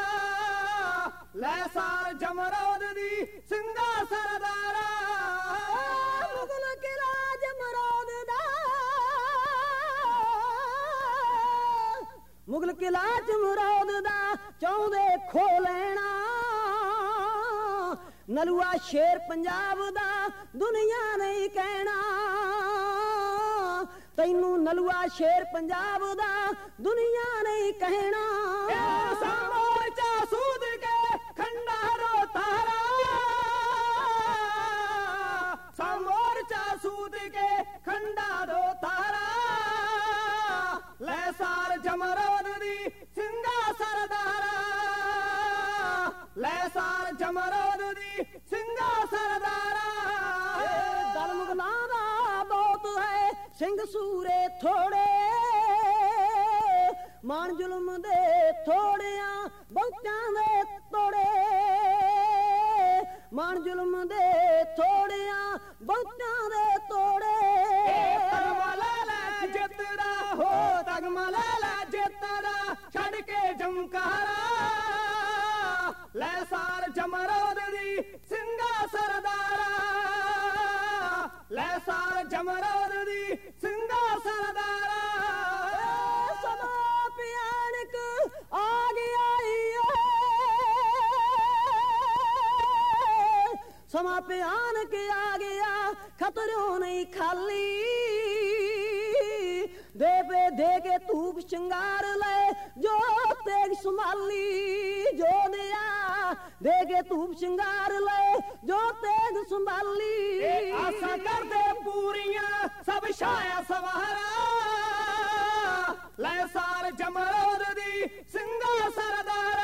ਲੈ ਸਾਰ ਜਮਰੌਦ ਦੀ ਸਿੰਘਾ ਸਰਦਾਰਾ। ਮੁਗਲ ਕਿਲਾ ਜਮਰੌਦ ਦਾ, ਮੁਗਲ ਕਿਲਾ ਜਮਰੌਦ ਦਾ ਚਾਹੁੰਦੇ ਖੋ ਲੈਣਾ, ਨਲੂਆ ਸ਼ੇਰ ਪੰਜਾਬ ਦਾ ਦੁਨੀਆ ਨਹੀਂ ਕਹਿਣਾ, ਤੈਨੂੰ ਨਲੂਆ ਸ਼ੇਰ ਪੰਜਾਬ ਦਾ ਦੁਨੀਆ ਨਹੀਂ ਕਹਿਣਾ। ਮੋਰਚਾ ਸੂਦ ਕੇ ਖੰਡਾ ਰੋ ਤਾਰਾ, ਮੋਰਚਾ ਸੂਦ ਕੇ ਖੰਡਾ ਰੋ ਤਾਰਾ, ਲੈ ਸਾਰ ਜਮਰੌਦ ਦੀ ਸਿੰਘਾ ਸਰਦਾਰਾ, ਲੈ ਸਾਰ ਜਮਰੌਦ ਦੀ ਸਿੰਘਾ ਸਰਦਾਰਾ। ਦਲ ਮੁਗਲਾਂ ਦਾ ਬਹੁਤ ਹੈ ਸਿੰਘ ਸੂਰੇ ਥੋੜੇ, ਮਾਨ ਜ਼ੁਲਮ ਦੇ ਥੋੜਿਆਂ ਬਹੁਤਿਆਂ ਦੇ ਤੋੜੇ, ਮਾਨ ਜ਼ੁਲਮ ਦੇ ਥੋੜਿਆਂ ਬਹੁਤਿਆਂ ਦੇ ਤੋੜੇ। ਤਗਮਾ ਲੈ ਲੈ ਜਿੱਤਦਾ ਹੋ, ਤਗਮਾ ਲੈ ਲੈ ਜਿੱਤਦਾ ਛੱਡ ਕੇ ਜਮਕਾਰਾ, ਲੈ ਸਾਰ ਜਮਰੌਦ ਦੀ ਸਿੰਘਾ ਸਰਦਾਰਾ, ਲੈ ਸਾਰ ਜਮਰੌਦ ਦੀ ਸਿੰਘਾ ਸਰਦਾਰਾ। ਸਮਾਂ ਭਿਆਨਕ ਆ ਗਿਆ ਈ, ਸਮਾਂ ਭਿਆਨਕ ਆ ਗਿਆ ਖਤਰੋਂ ਨਹੀਂ ਖਾਲੀ, ਦੇ ਕੇ ਧੂਪ ਸ਼ਿੰਗਾਰ ਲੈ ਜੋ ਤੇਗ ਸੰਭਾਲੀ, ਜੋ ਦਿਆ ਦੇ ਕੇ ਧੂਪ ਸ਼ਿੰਗਾਰ ਲਏ ਜੋ ਤੇਗ ਸੰਭਾਲੀ ਆਸਾਂ ਕਰਦੇ ਪੂਰੀਆਂ ਸਭ ਛਾਇਆ ਸਵਾਰਾ ਲੈ ਸਾਰ ਜਮਰੋਦ ਦੀ ਸਿੰਘਾ ਸਰਦਾਰਾ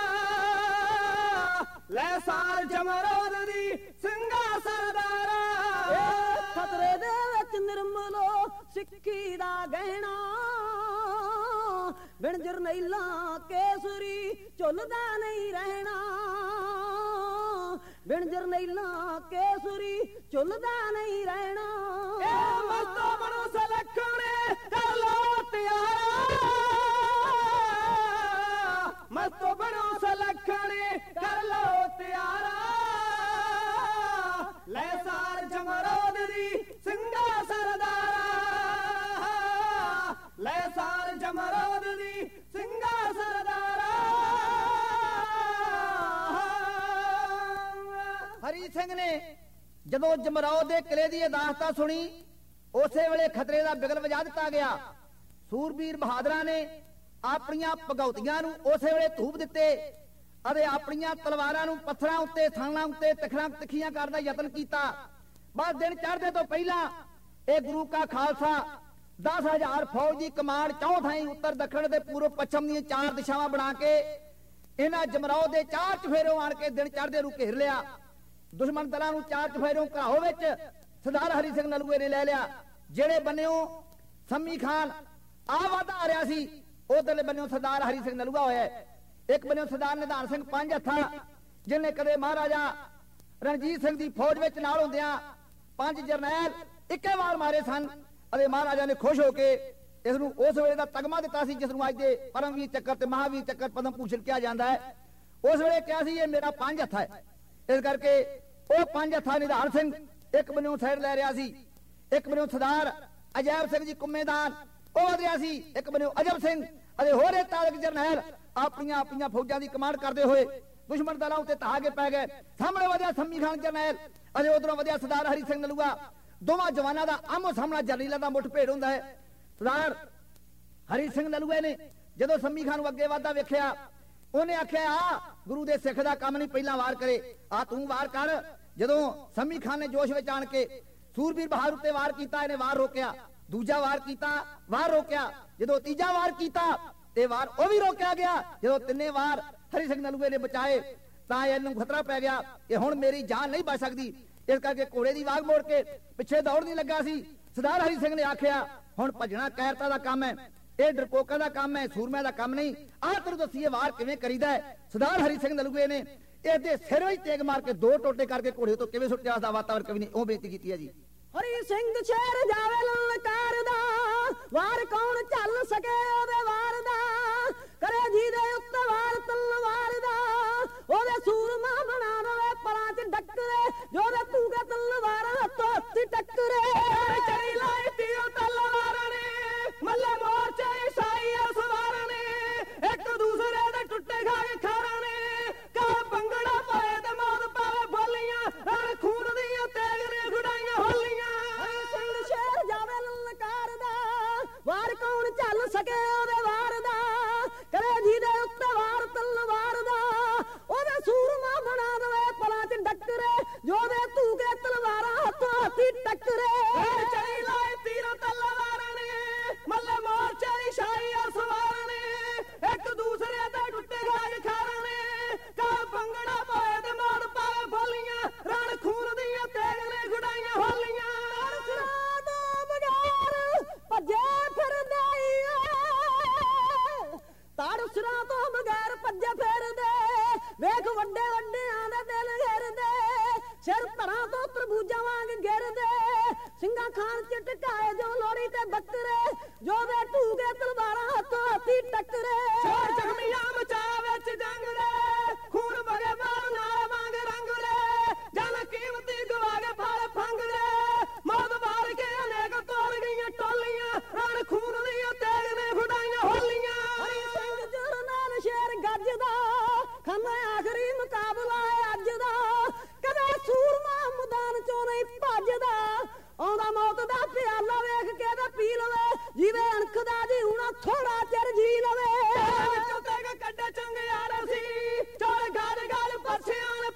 ਲੈ ਸਾਰ ਜਮਰੋਦ ਦੀ ਸਿੰਘਾ ਸਰਦਾਰਾ ਖਤਰੇ ਦੇ ਵਿੱਚ ਨਿਰਮਲੋ ਸਿੱਖੀ ਦਾ ਗਹਿਣਾ ਬਿਨ ਜਰਨੈਲਾ ਕੇਸਰੀ ਝੁੱਲਦਾ ਨਹੀਂ ਰਹਿਣਾ ਬਿਨ ਜਰਨੈਲਾ ਕੇਸਰੀ ਝੁੱਲਦਾ ਨਹੀਂ ਰਹਿਣਾ ਮਸਤੋ ਬਣੋ ਸਲਖਣੇ ਕਰ ਲੋ ਤਿਆਰਾ ਮਸਤੋ ਬਣੋ ਸਲਖਣੇ ਕਰ ਲੋ ਤਿਆਰਾ ਲੈ ਸਾਰ ਜਮਰੋਦ ਦੀ ਸਿੰਘਾ ਸਰਦਾਰਾ ਲੈ ਸਾਰ ਜਮਰੋਦ ਦੀ ਸਿੰਘਾ ਸਰਦਾਰਾ ਹਰੀ ਸਿੰਘ ਨੇ ਜਦੋਂ ਜਮਰੌਦ ਦੇ ਕਿਲੇ ਦੀ ਦਾਸਤਾਨ ਸੁਣੀ ਉਸੇ ਵੇਲੇ ਖਤਰੇ ਦਾ ਬਿਗਲ ਵਜਾ ਦਿੱਤਾ ਗਿਆ। ਸੂਰਬੀਰ ਬਹਾਦਰਾਂ ਨੇ ਆਪਣੀਆਂ ਭਗੌਤੀਆਂ ਨੂੰ ਉਸੇ ਵੇਲੇ ਧੂਪ ਦਿੱਤੇ ਅਤੇ ਆਪਣੀਆਂ ਤਲਵਾਰਾਂ ਨੂੰ ਪੱਥਰਾਂ ਉੱਤੇ ਥਾਲਾਂ ਉੱਤੇ ਤਿੱਖੀਆਂ ਕਰਨ ਦਾ ਯਤਨ ਕੀਤਾ। ਬਸ ਦਿਨ ਚੜ੍ਹਦੇ ਤੋਂ ਪਹਿਲਾਂ ਇਹ ਗੁਰੂ ਕਾ ਖਾਲਸਾ 10,000 ਫੌਜ ਦੀ ਕਮਾਂਡ ਚੌਂ ਥਾਈਂ ਉੱਤਰ ਦੱਖਣ ਤੇ ਪੂਰਬ ਪੱਛਮ ਦੀਆਂ 4 ਦਿਸ਼ਾਵਾਂ ਬਣਾ ਕੇ ਇਹਨਾਂ ਜਮਰੌਦ ਦੇ 4 ਚਫੇਰੋਂ ਆਣ ਕੇ ਦਿਨ ਚੜ੍ਹਦੇ ਨੂੰ ਘੇਰ ਲਿਆ। ਦੁਸ਼ਮਣ ਦਲਾਂ ਨੂੰ 4 ਚਫੇਰੋਂ ਘਰਾਓ ਵਿੱਚ ਸਰਦਾਰ ਹਰੀ ਸਿੰਘ ਨਲੂਏ ਨੇ ਲੈ ਲਿਆ। ਜਿਹੜੇ ਬੰਨਿਓ ਸੰਮੀ ਖਾਨ ਵਾਧਾ ਆ ਰਿਹਾ ਸੀ ਉਧਰਲੇ ਬੰਨਿਓ ਸਰਦਾਰ ਹਰੀ ਸਿੰਘ ਨਲੂਆ ਹੋਇਆ। ਇੱਕ ਬੰਨਿਓ ਸਰਦਾਰ ਨਿਧਾਨ ਸਿੰਘ ਪੰਜ ਹੱਥਾਂ ਜਿਹਨੇ ਕਦੇ ਮਹਾਰਾਜਾ ਰਣਜੀਤ ਸਿੰਘ ਦੀ ਫੌਜ ਵਿੱਚ ਨਾਲ ਹੁੰਦਿਆਂ 5 ਜਰਨੈਲ ਇੱਕੇ ਵਾਰ ਮਾਰੇ ਸਨ ਅਤੇ ਮਹਾਰਾਜਾ ਨੇ ਖੁਸ਼ ਹੋ ਕੇ ਇਸ ਨੂੰ ਉਸ ਵੇਲੇ ਦਾ ਤਗਮਾ ਦਿੱਤਾ ਸੀ ਜਿਸ ਨੂੰ ਅੱਜ ਦੇ ਪਰਮਵੀਰ ਚੱਕਰ ਤੇ ਮਹਾਵੀਰ ਚੱਕਰ ਪਦਮ ਭੂਸ਼ਣ ਕਿਹਾ ਜਾਂਦਾ ਹੈ। ਉਸ ਵੇਲੇ ਕਿਹਾ ਸੀ ਇਹ ਮੇਰਾ 5 ਹੱਥ ਹੈ। ਇਸ ਕਰਕੇ ਉਹ 5 ਹੱਥਾਂ ਨਿਧਾਨ ਸਿੰਘ ਇੱਕ ਬੰਨਿਓ ਸਾਈਡ ਲੈ ਰਿਹਾ ਸੀ। ਇੱਕ ਬੰਨਿਓ ਸਰਦਾਰ ਅਜੈਬ ਸਿੰਘ ਜੀ ਕੁੰਮੇਦਾਨ ਉਹ ਵਧ ਰਿਹਾ ਸੀ। ਇੱਕ ਬੰਨਿਓ ਅਜਬ ਸਿੰਘ ਅਤੇ ਹੋਰੇ ਤਾਲਕ ਜਰਨੈਲ ਆਪਣੀਆਂ ਫੌਜਾਂ ਦੀ ਕਮਾਂਡ ਕਰਦੇ ਹੋਏ ਦੁਸ਼ਮਣ ਦਲਾਂ ਉੱਤੇ ਧਾ ਕੇ ਪੈ ਗਏ। ਸਾਹਮਣੇ ਵਧਿਆ ਸੰਮੀ ਖਾਨ ਜਰਨੈਲ ਅਤੇ ਉਧਰੋਂ ਵਧਿਆ ਸਰਦਾਰ ਹਰੀ ਸਿੰਘ ਨਲੂਆ। ਦੋਵਾਂ ਜਵਾਨਾਂ ਦਾ ਆਮੋ ਸਾਹਮਣਾ ਜਰਨੈਲਾਂ ਦਾ ਮੁੱਠ ਭੇੜ ਹੁੰਦਾ ਹੈ। ਸਰਦਾਰ ਹਰੀ ਸਿੰਘ ਨਲੂਏ ਨੇ ਜਦੋਂ ਸੰਮੀ ਖਾਨ ਨੂੰ ਅੱਗੇ ਵਧਦਾ ਵੇਖਿਆ ਉਹਨੇ ਆਖਿਆ ਆ ਗੁਰੂ ਦੇ ਸਿੱਖ ਦਾ ਕੰਮ ਨਹੀਂ ਪਹਿਲਾਂ ਵਾਰ ਕਰੇ ਆ ਤੂੰ ਵਾਰ ਕਰ। ਜਦੋਂ ਸੰਮੀ ਖਾਨ ਨੇ ਜੋਸ਼ ਵਿੱਚ ਆਣ ਕੇ ਸੂਰਬੀਰ ਬਹਾਦਰ ਉੱਤੇ ਵਾਰ ਕੀਤਾ ਇਹਨੇ ਵਾਰ ਰੋਕਿਆ। ਦੂਜਾ ਵਾਰ ਕੀਤਾ ਵਾਰ ਰੋਕਿਆ। ਜਦੋਂ ਤੀਜਾ ਵਾਰ ਕੀਤਾ ਤੇ ਵਾਰ ਉਹ ਵੀ ਰੋਕਿਆ ਗਿਆ। ਜਦੋਂ ਤਿੰਨੇ ਵਾਰ ਹਰੀ ਸਿੰਘ ਨਲੂਏ ਨੇ ਬਚਾਏ ਤਾਂ ਇਹਨੂੰ ਖਤਰਾ ਪੈ ਗਿਆ ਕਿ ਹੁਣ ਮੇਰੀ ਜਾਨ ਨਹੀਂ ਬਚ ਸਕਦੀ। ਇਸ ਕਰਕੇ ਘੋੜੇ ਦੀ ਵਾਗ ਮੋੜ ਕੇ ਪਿੱਛੇ ਦੌੜ ਨਹੀਂ ਲੱਗਾ ਸੀ। ਸਰਦਾਰ ਹਰੀ ਸਿੰਘ ਨੇ ਆਖਿਆ ਹੁਣ ਭੱਜਣਾ ਕਾਇਰਤਾ ਦਾ ਕੰਮ ਹੈ, ਇਹ ਡਰਪੋਕਾਂ ਦਾ ਕੰਮ ਹੈ, ਸੂਰਮਿਆਂ ਦਾ ਕੰਮ ਨਹੀਂ। ਆਹ ਤੈਨੂੰ ਦੱਸੀਏ ਵਾਰ ਕਿਵੇਂ ਕਰੀਦਾ ਹੈ। ਸਰਦਾਰ ਹਰੀ ਸਿੰਘ ਨਲੂਏ ਨੇ ਇਹਦੇ ਸਿਰ ਵਿੱਚ ਤੇਗ ਮਾਰ ਕੇ 2 ਟੋਟੇ ਕਰਕੇ ਘੋੜੇ ਤੋਂ ਕਿਵੇਂ ਸੁੱਟਿਆ ਦਾ ਵਾਤਾਵਰਨ ਕਵੀ ਨੇ ਉਹ ਬੇਨਤੀ ਕੀਤੀ ਹੈ ਜੀ। ਹਰੀ ਸਿੰਘ ਸ਼ੇਰ ਜਾਵੇ ਲਲਕਾਰ ਦਾ ਵਾਰ ਕੌਣ ਚੱਲ ਸਕੇ ਉਹਦੇ ਵਾਰ ਦਾ ਕਰੇ ਜੀ ਦੇ ਉੱਤੇ ਵਾਰ ਤਲਵਾਰ ਦਾ ਉਹਦੇ ਸੂਰਮਾ ਬਣਾ ਦਵੇ ਪਰਾਂ ਚ ਡੱਕਰੇ ਜੋਦੇ ਤੂਗੇ ਤਲਵਾਰਾਂ ਹੱਥੋਂ ਹੱਥੀ ਟੱਕਰੇ ਚੜੀ ਲਾਈ ਤੀਓ ਤਲਵਾਰ ਨੇ ਮੱਲੇ ਮੋਰਚੇ ਈਸਾਈ ਸਵਾਰ ਨੇ ਇੱਕ ਦੂਸਰੇ ਦੇ ਟੁੱਟੇ ਖਾਏ ਖਾਰਾਂ ਨੇ ਕਾ ਬੰਗੜਾ ਪਾਏ ਤੇ ਮੌਤ ਪਾਵੇ ਬੋਲੀਆਂ ਰਣ ਖੂਨ ਦੀਆਂ ਤੇਗ ਨੇ ਖੁਡਾਈਆਂ ਹੋਲੀਆਂ। ਹਰੀ ਸਿੰਘ ਸ਼ੇਰ ਜਾਵੇ ਲਲਕਾਰ ਦਾ ਵਾਰ ਕੌਣ ਚੱਲ ਸਕੇ ਉਹਦੇ ਵਾਰ ਦਾ ਕਰੇ ਜੀ ਦੇ ਉੱਤੇ ਵਾਰ ਤਲਵਾਰ ਦਾ ਉਹਦੇ ਸੂਰਮਾ ਬਣਾ ਦਵੇ ਪਲਾਂ ਚ ਡੱਕਰੇ ਜੋਦੇ ਤੂਗੇ ਤਲਵਾਰਾਂ ਹੱਥੋਂ ਹੱਥੀ ਟੱਕਰੇ ਚੜੀ ਲਾਏ ਤੀਰੋ ਤਲਵਾਰਾਂ ਨੇ ਮੱਲੇ ਮੋਰਚੇ ਈਸਾਈ ਸਵਾਰ ਨੇ ਇੱਕ ਦੂਸਰੇ ਦੇ ਟੁੱਟੇ ਖਾਏ ਖਾਰਾਂ ਨੇ ਕਾ ਬੰਗੜਾ ਪਾਏ ਤੇ ਮੌਤ ਪਾਵੇ ਬੋਲੀਆਂ ਰਣ ਖੂਨ ਦੀਆਂ ਤੇਗ ਨੇ ਖੁਡਾਈਆਂ ਹੋਲੀਆਂ। ਭੱਜੇ ਫਿਰਦੇ ਤਾਰਸਰਾਂ ਤੋਂ ਬਗੈਰ ਭੱਜੇ ਫਿਰਦੇ ਵੇਖ ਵੱਡੇ ਵੱਡਿਆਂ ਦੇ ਦਿਲ ਘਿਰਦੇ ਸਿਰ ਧਰਾਂ ਤੋਂ ਤਰਬੂਜਾਂ ਵਾਂਗ ਗਿਰਦੇ ਸਿੰਘਾਂ ਖਾਨ ਚ ਟਕਾਏ ਜੋ ਲੋੜੀ ਤੇ ਬੱਕਰੇ ਜੋ ਵੇ ਢੂਗੇ ਤਲਵਾਰਾਂ ਹੱਥੋਂ ਹੱਥੀ ਟੱਕਰੇ ਸ਼ੋਰ ਜ਼ਖਮੀਆਂ ਮਚਾ ਵਿੱਚ ਜੰਗ ਦੇ ਖੂਨ ਵਗੇ ਬਾਲ ਨਾਲ ਵਾਂਗ ਰੰਗ ਦੇ ਜਨ ਕੀਮਤੀ ਗਵਾ ਕੇ ਫਲ ਫੰਗ ਦੇ ਮੌਤ ਵਾਰ ਕੇ ਅਨੇਕ ਤੋੜ ਗਈਆਂ ਟੋਲੀਆਂ ਰਣ ਖੂਨ ਦੀਆਂ ਤੇਗ ਨੇ ਖੁਡਾਈਆਂ ਹੋਲੀਆਂ। ਹਰੀ ਸਿੰਘ ਜਰਨੈਲ ਸ਼ੇਰ ਗੱਜਦਾ ਖਾਨਾ ਆਖਰੀ ਮੁਕਾਬਲਾ ਹੈ ਅੱਜ ਦਾ ਕਦੇ ਸੂਰਮਾ ਮੈਦਾਨ ਚੋਂ ਨਹੀਂ ਭੱਜਦਾ ਆਉਂਦਾ ਮੌਤ ਦਾ ਪਿਆਲਾ ਵੇਖ ਕੇ ਤੇ ਪੀ ਲਵੇ ਜਿਵੇਂ ਅਣਖ ਦਾ ਜੀ ਹੁਣ ਥੋੜਾ ਚਿਰ ਜੀ ਲਵੇ ਵਿੱਚੋਂ ਤੇਗ ਕੱਢੇ ਚੰਗਿਆਰ ਸੀ ਚੋਰ ਗਾਲ ਗਾਲ ਪਰਛਿਆਂ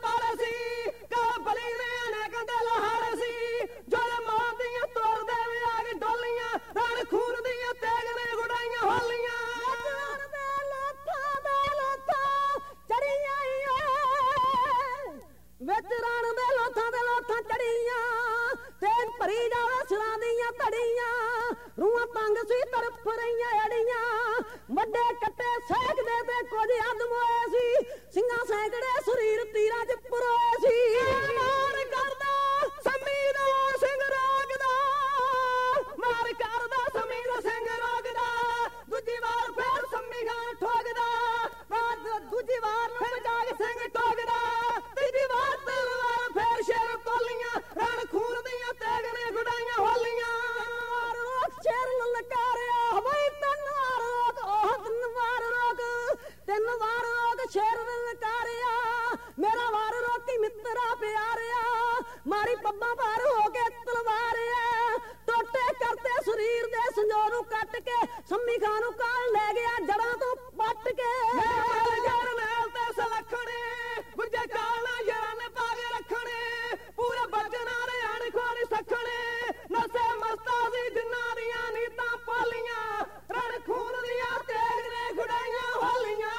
ਸੈਂਕੜੇ ਸਰੀਰ ਤੀਰਾਂ 'ਚ ਪਰੋਏ ਸੀ ਮਾਰ ਕਰਦਾ ਸੰਮੀ ਦਾ ਸਿੰਘ ਰੋਗਦਾ ਮਾਰ ਕਰਦਾ ਸੰਮੀ ਦਾ ਸਿੰਘ ਰੋਗਦਾ ਦੂਜੀ ਵਾਰ ਫੇਰ ਸੰਮੀ ਖਾਨ ਠੋਕਦਾ ਦੂਜੀ ਵਾਰ ਨੂੰ ਬਚਾਗ ਸਿੰਘ ਟੋਕਦਾ ਤੀਜੀ ਵਾਰ ਤਲਵਾਰ ਫੇਰ ਸ਼ੇਰ ਤੋਲੀਆਂ ਰਣ ਖੂਨ ਦੀਆਂ ਤੇਗ ਨੇ ਗੁਡਾਈਆਂ ਹੋਲੀਆਂ ਰੋਕ ਸ਼ੇਰ ਲਲਕਾਰਿਆ ਹਵਾਈ ਤਿੰਨ ਵਾਰ ਰੋਕ ਉਹ ਤਿੰਨ ਵਾਰ ਰੋਕ ਸ਼ੇਰ ਲਲਕਾਰਿਆ ਮੇਰਾ ਵਾਰ ਰੋਕੀ ਮਿੱਤਰਾ ਪਿਆਰਿਆ ਮਾਰੀ ਪੱਬਾਂ ਭਾਰ ਹੋ ਕੇ ਤਲਵਾਰਿਆ ਟੋਟੇ ਕਰਤੇ ਸਰੀਰ ਦੇ ਸੰਜੋ ਨੂੰ ਕੱਟ ਕੇ ਸੰਮੀ ਖਾਨ ਨੂੰ ਕਾਲ ਲੈ ਗਿਆ ਜੜਾਂ ਤੋਂ ਪੱਟ ਕੇ ਸਲਖਣੇ ਗੁੱਜੇ ਕਾਲਾ ਯਾਰਾਂ ਨੇ ਪਾਗੇ ਰੱਖਣੇ ਪੂਰੇ ਬਚਣਾ ਦੇ ਅਣਖੋਣੀ ਸਖਣੇ ਨਸੇ ਮਸਤਾਜ਼ੀ ਜਿੰਨਾਂ ਦੀਆਂ ਨੀਤਾਂ ਪਾਲੀਆਂ ਰਣ ਖੂਨ ਦੀਆਂ ਤੇਗ ਨੇ ਖੁੜਾਈਆਂ ਹੋਲੀਆਂ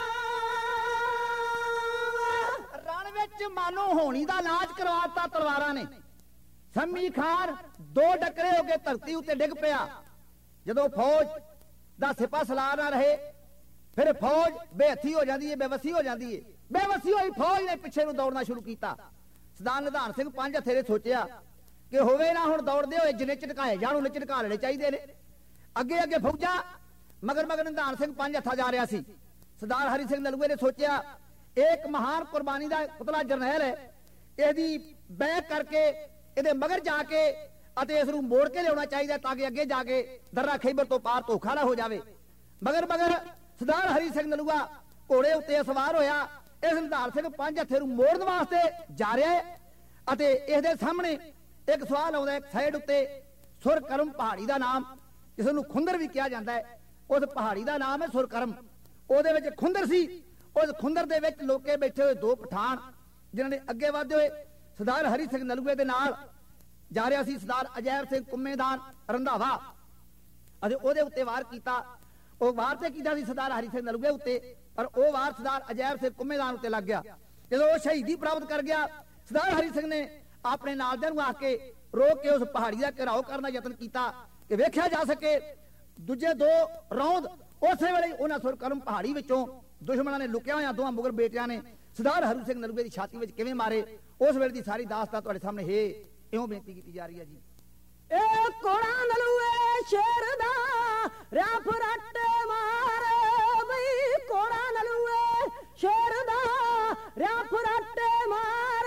ਰਣ ਵਿੱਚ ਮਾਨੋ ਹੋਣੀ ਦਾ ਇਲਾਜ ਕਰਵਾਤਾ ਤਲਵਾਰਾਂ ਨੇ ਸੰਮੀ ਖਾਨ ਦੋ ਡੱਕਰੇ ਹੋ ਕੇ ਧਰਤੀ ਉੱਤੇ ਡਿੱਗ ਪਿਆ ਜਦੋਂ ਫੌਜ ਦਾ ਸਿਪਾ ਸਲਾਰ ਨਾ ਰਹੇ ਫਿਰ ਫੌਜ ਬੇਹੱਥੀ ਹੋ ਜਾਂਦੀ ਹੈ ਬੇਵਸੀ ਹੋ ਜਾਂਦੀ ਹੈ ਬੇਵਸੀ ਹੋਈ ਫੌਜ ਨੇ ਪਿੱਛੇ ਨੂੰ ਦੌੜਨਾ ਸ਼ੁਰੂ ਕੀਤਾ ਸਰਦਾਰ ਨਿਧਾਨ ਸਿੰਘ ਪੰਜ ਹਥੇਰੇ ਸੋਚਿਆ ਕਿ ਹੋਵੇ ਨਾ ਹੁਣ ਦੌੜਦੇ ਹੋਏ ਜਿੰਨੇ ਝਟਕਾਏ ਜਾਣ ਉਹਨੇ ਝਟਕਾ ਲੈਣੇ ਚਾਹੀਦੇ ਨੇ ਅੱਗੇ ਅੱਗੇ ਫੌਜਾਂ ਮਗਰ ਮਗਰ ਨਿਧਾਨ ਸਿੰਘ ਪੰਜ ਹੱਥਾ ਜਾ ਰਿਹਾ ਸੀ ਸਰਦਾਰ ਹਰੀ ਸਿੰਘ ਨਲੂਏ ਨੇ ਸੋਚਿਆ ਇੱਕ ਮਹਾਨ ਕੁਰਬਾਨੀ ਦਾ ਪੁਤਲਾ ਜਰਨੈਲ ਹੈ ਇਹਦੀ ਬੈਕ ਕਰਕੇ ਇਹਦੇ ਮਗਰ ਜਾ ਕੇ ਅਤੇ ਇਸ ਨੂੰ ਮੋੜ ਕੇ ਲਿਆਉਣਾ ਚਾਹੀਦਾ ਤਾਂ ਕਿ ਅੱਗੇ ਜਾ ਕੇ ਦਰਰਾ ਖੈਬਰ ਤੋਂ ਪਾਰ ਧੋਖਾ ਨਾ ਹੋ ਜਾਵੇ ਮਗਰ ਮਗਰ ਸਰਦਾਰ ਹਰੀ ਸਿੰਘ ਨਲੂਆ ਘੋੜੇ ਉੱਤੇ ਸਵਾਰ ਹੋਇਆ ਇਸ ਨਿਧਾਨ ਸਿੰਘ ਪੰਜ ਹੱਥੇ ਨੂੰ ਮੋੜਨ ਵਾਸਤੇ ਜਾ ਰਿਹਾ ਹੈ ਅਤੇ ਇਸ ਦੇ ਸਾਹਮਣੇ ਇੱਕ ਸਵਾਲ ਆਉਂਦਾ ਇੱਕ ਸਾਈਡ ਉੱਤੇ ਸੁਰਕਰਮ ਪਹਾੜੀ ਦਾ ਨਾਮ ਜਿਸ ਨੂੰ ਖੁੰਦਰ ਵੀ ਕਿਹਾ ਜਾਂਦਾ ਹੈ ਉਸ ਪਹਾੜੀ ਦਾ ਨਾਮ ਹੈ ਸੁਰਕਰਮ ਉਹਦੇ ਵਿੱਚ ਖੁੰਦਰ ਸੀ ਉਸ ਖੁੰਦਰ ਦੇ ਵਿੱਚ ਲੋਕੇ ਬੈਠੇ ਹੋਏ ਦੋ ਪਠਾਨ ਜਿਨ੍ਹਾਂ ਨੇ ਅੱਗੇ ਵਧਦੇ ਹੋਏ ਸਰਦਾਰ ਹਰੀ ਸਿੰਘ ਨਲੂਏ ਦੇ ਨਾਲ ਜਾ ਰਿਹਾ ਸੀ ਸਰਦਾਰ ਅਜੈਬ ਸਿੰਘ ਕੁੰਮੇਦਾਨ ਰੰਧਾਵਾ ਅਤੇ ਉਹਦੇ ਉੱਤੇ ਵਾਰ ਕੀਤਾ ਉਹ ਵਾਰ ਤੇ ਕੀਤਾ ਸੀ ਸਰਦਾਰ ਹਰੀ ਸਿੰਘ ਨਲੂਏ ਉੱਤੇ ਪਰ ਉਹ ਵਾਰ ਸਰਦਾਰ ਅਜੈਬ ਸਿੰਘ ਕੁੰਮੇਦਾਨ ਉੱਤੇ ਲੱਗ ਗਿਆ ਜਦੋਂ ਉਹ ਸ਼ਹੀਦੀ ਪ੍ਰਾਪਤ ਕਰ ਗਿਆ ਸਰਦਾਰ ਹਰੀ ਸਿੰਘ ਨੇ ਆਪਣੇ ਨਾਲਦਿਆਂ ਨੂੰ ਆ ਕੇ ਰੋਕ ਕੇ ਉਸ ਪਹਾੜੀ ਦਾ ਘਿਰਾਓ ਕਰਨ ਦਾ ਯਤਨ ਕੀਤਾ ਕਿ ਵੇਖਿਆ ਜਾ ਸਕੇ ਦੂਜੇ ਦੋ ਰੌਂਦ ਉਸੇ ਵੇਲੇ ਉਹਨਾਂ ਸੁਰਕਰਮ ਪਹਾੜੀ ਵਿੱਚੋਂ ਦੁਸ਼ਮਣਾਂ ਨੇ ਲੁਕਿਆ ਹੋਇਆ ਦੋਹਾਂ ਮੁਗਲ ਬੇਟਿਆਂ ਨੇ ਸਰਦਾਰ ਹਰੀ ਸਿੰਘ ਨਲੂਏ ਦੀ ਛਾਤੀ ਵਿੱਚ ਕਿਵੇਂ ਮਾਰੇ ਉਸ ਵੇਲੇ ਦੀ ਸਾਰੀ ਦਾਸਤਾਨ ਤੁਹਾਡੇ ਸਾਹਮਣੇ ਹੈ ਇਉਂ ਬੇਨਤੀ ਕੀਤੀ ਜਾ ਰਹੀ ਹੈ ਜੀ ਇਹ ਕੋੜਾ ਨਲੂਏ ਸ਼ੇਰ ਦਾ ਰਿਆ ਫਰੱਟ ਮਾਰ ਬਈ ਕੋੜਾ ਨਲੂਏ ਸ਼ੇਰ ਦਾ ਰਿਆ ਫਰੱਟ ਮਾਰ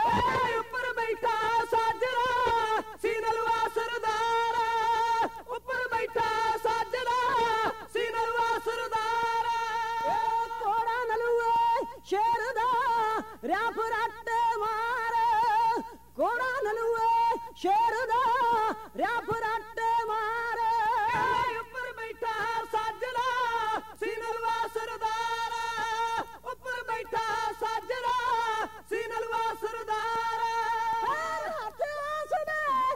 ਉੱਪਰ ਬੈਠਾ ਸਾਜਰਾ ਸੀ ਨਲੂਆ ਸਰਦਾਰ ਉੱਪਰ ਬੈਠਾ ਸਾਜਰਾ ਸੀ ਨਲੂਆ ਸਰਦਾਰ ਇਹ ਕੋੜਾ ਨਲੂਏ ਸ਼ੇਰ ਦਾ ਰਿਆ ਫਰੱਟ ਮਾਰ ਕੋੜਾ ਨਲੂਏ ਸ਼ੇਰ ਦਾ ਰਿਆ ਫਰੱਟ ਮਾਰ ਉੱਪਰ ਬੈਠਾ ਸਾਜਰਾ ਸੀ ਨਲੂਆ ਸਰਦਾਰ ਉੱਪਰ ਬੈਠਾ ਸਾਜਰਾ ਸੀ ਨਲੂਆ ਸਰਦਾਰ ਹੱਥ ਉਸਦੇ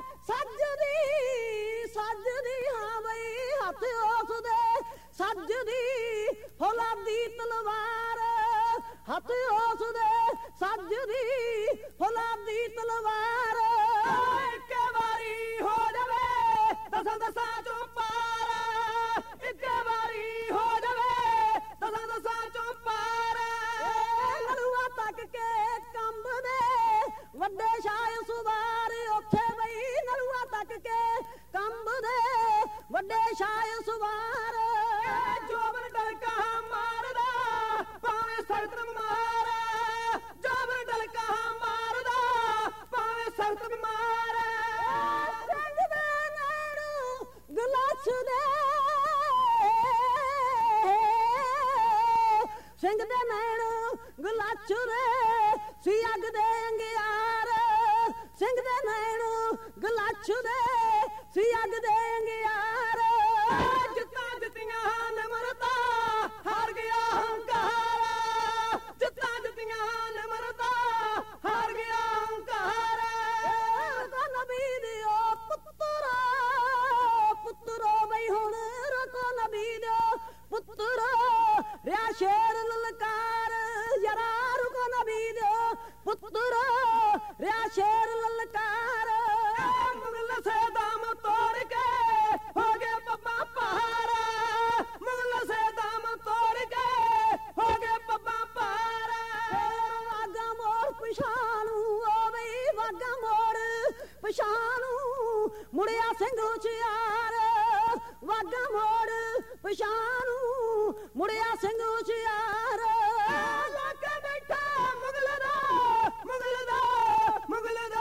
ਸੱਜਦੀ ਹਾਂ ਬਈ ਹੱਥ ਉਸਦੇ ਸੱਜਦੀ ਫੌਲਾਦੀ ਤਲਵਾਰ ਹੱਥ ਉਸਦੇ ਸੱਜਦੀ ਫੌਲਾਦੀ ਤਲਵਾਰ ਇੱਕ ਵਾਰੀ ਹੋ ਜਾਵੇ ਦਸਾਂ ਚੋਂ ਪਾਰ ਇੱਕ ਵਾਰੀ ਹੋ ਜਾਵੇ ਦਸਾਂ ਚੋਂ ਪਾਰ ਨਲੂਆ ਤੱਕ ਕੇ ਕੰਬਦੇ ਵੱਡੇ ਸ਼ਾਹ ਸੁਵਾਰ ਉੱਥੇ ਬਈ ਨਲੂਆ ਤੱਕ ਕੇ ਕੰਬਦੇ ਵੱਡੇ ਸ਼ਾਹ ਸੁਵਾਰ ਜੋਬਨ ਡਲਕਾ ਮਾਰਦਾ ਭਾਵੇਂ ਸਖਤ ਮਾਰ ਜੋਬਨ ਡਲਕਾ ਮਾਰਦਾ ਭਾਵੇਂ ਸਖਤ ਮਾਰ ਸਿੰਘ ਦੇ ਨੈਣੂ ਗਲਾਛ ਦੇ ਸਿੰਘ ਦੇ ਨੈਣੂ ਗਲਾਛ ਦੇ ਸੀ ਅੱਗ ਦੇ ਅੰਗਿਆਰ ਸਿੰਘ ਦੇ ਨੈਣੂ ਗਲਾਛ ਦੇ ਸੀ ਅੱਗ ਦੇ ਅੰਗਿਆਰ ਜਿੱਤਾਂ ਜਿੱਤੀਆਂ ਨਿਮਰਤਾ ਹਾਰ ਗਿਆ ਹੰਕਾਰ ਜਿੱਤਾਂ ਜਿੱਤੀਆਂ ਨਿਮਰਤਾ ਹਾਰ ਗਿਆ ਹੰਕਾਰ ਰਕੋ ਨਬੀ ਦਿਓ ਪੁੱਤਰੋ ਬਈ ਹੁਣ ਰਕੋ ਨਬੀ ਦਿਓ ਪੁੱਤਰੋ ਰਿਆ ਸ਼ੇਰ ਲਲਕਾਰ ਯਾਰਾ ਰਕੋ ਨਬੀ ਦਿਓ ਪੁੱਤਰੋ ਰਿਆ ਸ਼ੇਰ ਲਲਕਾਰ ਮੁਗਲ ਸੇ ਦਮ ਤੋੜ ਕੇ ਹੋ ਗਏ ਪੱਪਾ ਪਹਾੜ ਮੁਗਲ ਸੇ ਦਮ ਤੋੜ ਕੇ ਹੋ ਗਏ ਪੱਪਾ ਪਹਾੜ ਪਛਾਣੂ ਮੁੜਿਆ ਸਿੰਘ ਹੁਸ਼ਿਆਰ ਵਾਗਾ ਮੋੜ ਪਛਾਣੂ ਮੁੜਿਆ ਸਿੰਘ ਹੁਸ਼ਿਆਰ ਲਾਗੇ ਬੈਠਾ ਮੁਗਲ ਦਾ ਮੁਗਲ ਦਾ ਮੁਗਲ ਦਾ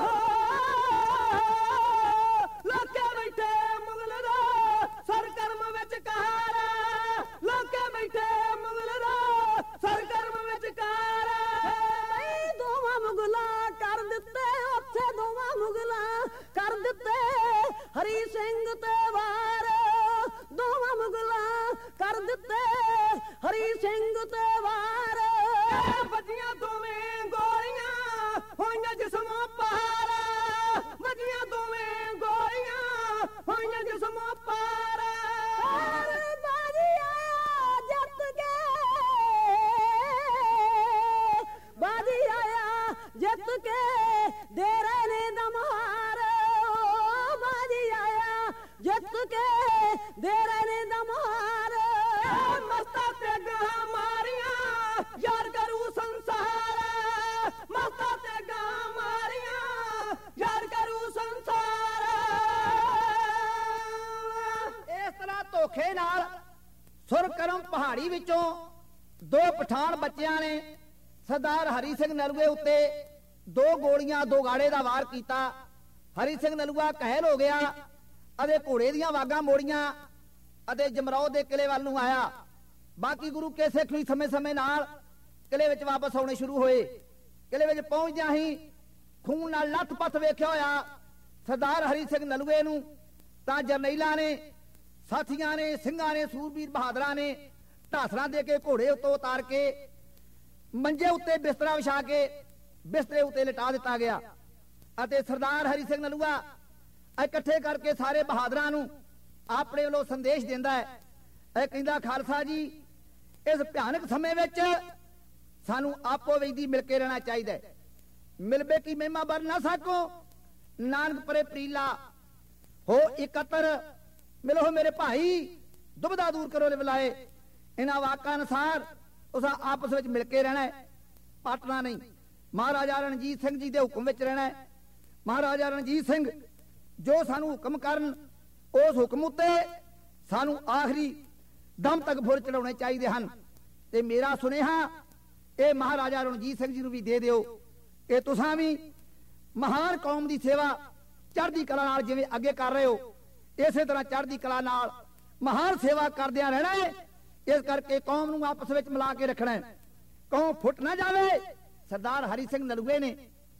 ਲਾਗੇ ਬੈਠੇ ਮੁਗਲ ਦਾ ਸਰਕਰਮ ਵਿੱਚ ਕਾਰ ਲਾਗੇ ਬੈਠੇ ਮੁਗਲ ਦਾ ਸਰਕਰਮ ਵਿੱਚ ਕਾਰ ਦੋਵਾਂ ਮੁਗਲਾਂ ਕਰ ਦਿੱਤੇ ਉੱਥੇ ਦੋਵਾਂ ਮੁਗਲਾਂ ਕਰ ਦਿੱਤੇ ਹਰੀ ਸਿੰਘ ਤੇ ਵਾਰ ਦੋਵਾਂ ਮੁਗਲਾਂ ਕਰ ਦਿੱਤੇ ਹਰੀ ਸਿੰਘ ਤੇ ਵਾਰ ਵੱਜੀਆਂ ਦੋਵੇਂ ਗੋਲੀਆਂ ਹੋਈਆਂ ਜਿਸਮੋਂ ਪਾਰ ਵੱਜੀਆਂ ਦੋਵੇਂ ਗੋਲੀਆਂ ਹੋਈਆਂ ਜਿਸਮੋਂ ਪਾਰ ਬਾਜੀ ਆਇਆ ਜਿੱਤ ਕੇ ਬਾਜੀ ਆਇਆ ਜਿੱਤ ਕੇ ਦੇਰੇ ਨੇ ਦਮਹਾਰ ਬਾਜੀ ਆਇਆ ਜਿੱਤ ਕੇ ਦੇਰੇ ਨੇ ਦਮਹਾਰ ਮਸਤਾ ਤੇ ਗਾਂ ਮਾਰੀਆਂ ਯਾਰ ਕਰੂ ਸੰਸਾਰ ਮਸਤਾ ਤੇ ਗਾਂ ਮਾਰੀਆਂ ਯਾਰ ਕਰੂ ਸੰਸਾਰ ਇਸ ਤਰ੍ਹਾਂ ਧੋਖੇ ਨਾਲ ਸੁਰਕਰਮ ਪਹਾੜੀ ਵਿੱਚੋਂ ਦੋ ਪਠਾਨ ਬੱਚਿਆਂ ਨੇ ਸਰਦਾਰ ਹਰੀ ਸਿੰਘ ਨਲੂਏ ਉੱਤੇ ਦੋ ਗੋਲੀਆਂ ਦੋ ਗਾੜੇ ਦਾ ਵਾਰ ਕੀਤਾ। ਹਰੀ ਸਿੰਘ ਨਲੂਆ ਕਹਿਲ ਹੋ ਗਿਆ ਅਤੇ ਘੋੜੇ ਦੀਆਂ ਵਾਗਾਂ ਮੋੜੀਆਂ ਅਤੇ ਜਮਰੌਦ ਦੇ ਕਿਲੇ ਵੱਲ ਨੂੰ ਆਇਆ। ਬਾਕੀ ਗੁਰੂ ਕੇ ਸਿੱਖ ਵੀ ਸਮੇਂ-ਸਮੇਂ ਨਾਲ ਕਿਲੇ ਵਿੱਚ ਵਾਪਸ ਆਉਣੇ ਸ਼ੁਰੂ ਹੋਏ। ਕਿਲੇ ਵਿੱਚ ਪਹੁੰਚਦਿਆਂ ਹੀ ਖੂਨ ਨਾਲ ਲੱਥ-ਪੱਥ ਵੇਖਿਆ ਹੋਇਆ ਸਰਦਾਰ ਹਰੀ ਸਿੰਘ ਨਲੂਏ ਨੂੰ ਤਾਂ ਜਰਨੈਲਾਂ ਨੇ ਸਾਥੀਆਂ ਨੇ ਸਿੰਘਾਂ ਨੇ ਸੂਰਬੀਰ ਬਹਾਦਰਾਂ ਨੇ ਢਾਸਰਾਂ ਦੇ ਕੇ ਘੋੜੇ ਉੱਤੋਂ ਉਤਾਰ ਕੇ ਮੰਜੇ ਉੱਤੇ ਬਿਸਤਰਾ ਵਿਛਾ ਕੇ ਬਿਸਤਰੇ ਉੱਤੇ ਲਿਟਾ ਦਿੱਤਾ ਗਿਆ ਅਤੇ ਸਰਦਾਰ ਹਰੀ ਸਿੰਘ ਨਲੂਆ ਇਕੱਠੇ ਕਰਕੇ ਸਾਰੇ ਬਹਾਦਰਾਂ ਨੂੰ ਆਪਣੇ ਵੱਲੋਂ ਸੰਦੇਸ਼ ਦਿੰਦਾ ਹੈ। ਇਹ ਕਹਿੰਦਾ ਖਾਲਸਾ ਜੀ ਇਸ ਭਿਆਨਕ ਸਮੇਂ ਵਿੱਚ ਸਾਨੂੰ ਆਪੋ ਵਿੱਚ ਮਿਲ ਕੇ ਰਹਿਣਾ ਚਾਹੀਦਾ ਹੈ। ਮਿਲਬੇ ਕੀ ਮਹਿਮਾ ਬਰ ਨਾ ਸਕੋ ਨਾਨਕ ਪਰੇ ਪ੍ਰੀਲਾ ਹੋ ਇਕੱਤਰ ਮਿਲੋ ਮੇਰੇ ਭਾਈ ਦੁਬਦਾ ਦੂਰ ਕਰੋ ਲੈ ਬੁਲਾਏ। ਇਹਨਾਂ ਵਾਕਾਂ ਅਨੁਸਾਰ ਉਸ ਆਪਸ ਵਿੱਚ ਮਿਲ ਕੇ ਰਹਿਣਾ ਹੈ, ਪਾਟਣਾ ਨਹੀਂ। ਮਹਾਰਾਜਾ ਰਣਜੀਤ ਸਿੰਘ ਜੀ ਦੇ ਹੁਕਮ ਵਿੱਚ ਰਹਿਣਾ ਹੈ। ਮਹਾਰਾਜਾ ਰਣਜੀਤ ਸਿੰਘ ਜੋ ਸਾਨੂੰ ਹੁਕਮ ਕਰਨ ਉਸ ਹੁਕਮ ਉੱਤੇ ਸਾਨੂੰ ਆਖਰੀ ਦਮ ਤੱਕ ਫੁੱਲ ਚੜਾਉਣੇ ਚਾਹੀਦੇ ਹਨ। ਤੇ ਮੇਰਾ ਸੁਨੇਹਾ ਇਹ ਮਹਾਰਾਜਾ ਰਣਜੀਤ ਸਿੰਘ ਜੀ ਨੂੰ ਵੀ ਦੇ ਦਿਓ ਕਿ ਤੁਸੀਂ ਵੀ ਮਹਾਨ ਕੌਮ ਦੀ ਸੇਵਾ ਚੜ੍ਹਦੀ ਕਲਾ ਨਾਲ ਜਿਵੇਂ ਅੱਗੇ ਕਰ ਰਹੇ ਹੋ ਇਸੇ ਤਰ੍ਹਾਂ ਚੜ੍ਹਦੀ ਕਲਾ ਨਾਲ ਮਹਾਨ ਸੇਵਾ ਕਰਦਿਆਂ ਰਹਿਣਾ ਹੈ। ਇਸ ਕਰਕੇ ਕੌਮ ਨੂੰ ਆਪਸ ਵਿੱਚ ਮਿਲਾ ਕੇ ਰੱਖਣਾ ਹੈ, ਕੌਮ ਫੁੱਟ ਨਾ ਜਾਵੇ। ਸਰਦਾਰ ਹਰੀ ਸਿੰਘ ਨਲੂਏ ਨੇ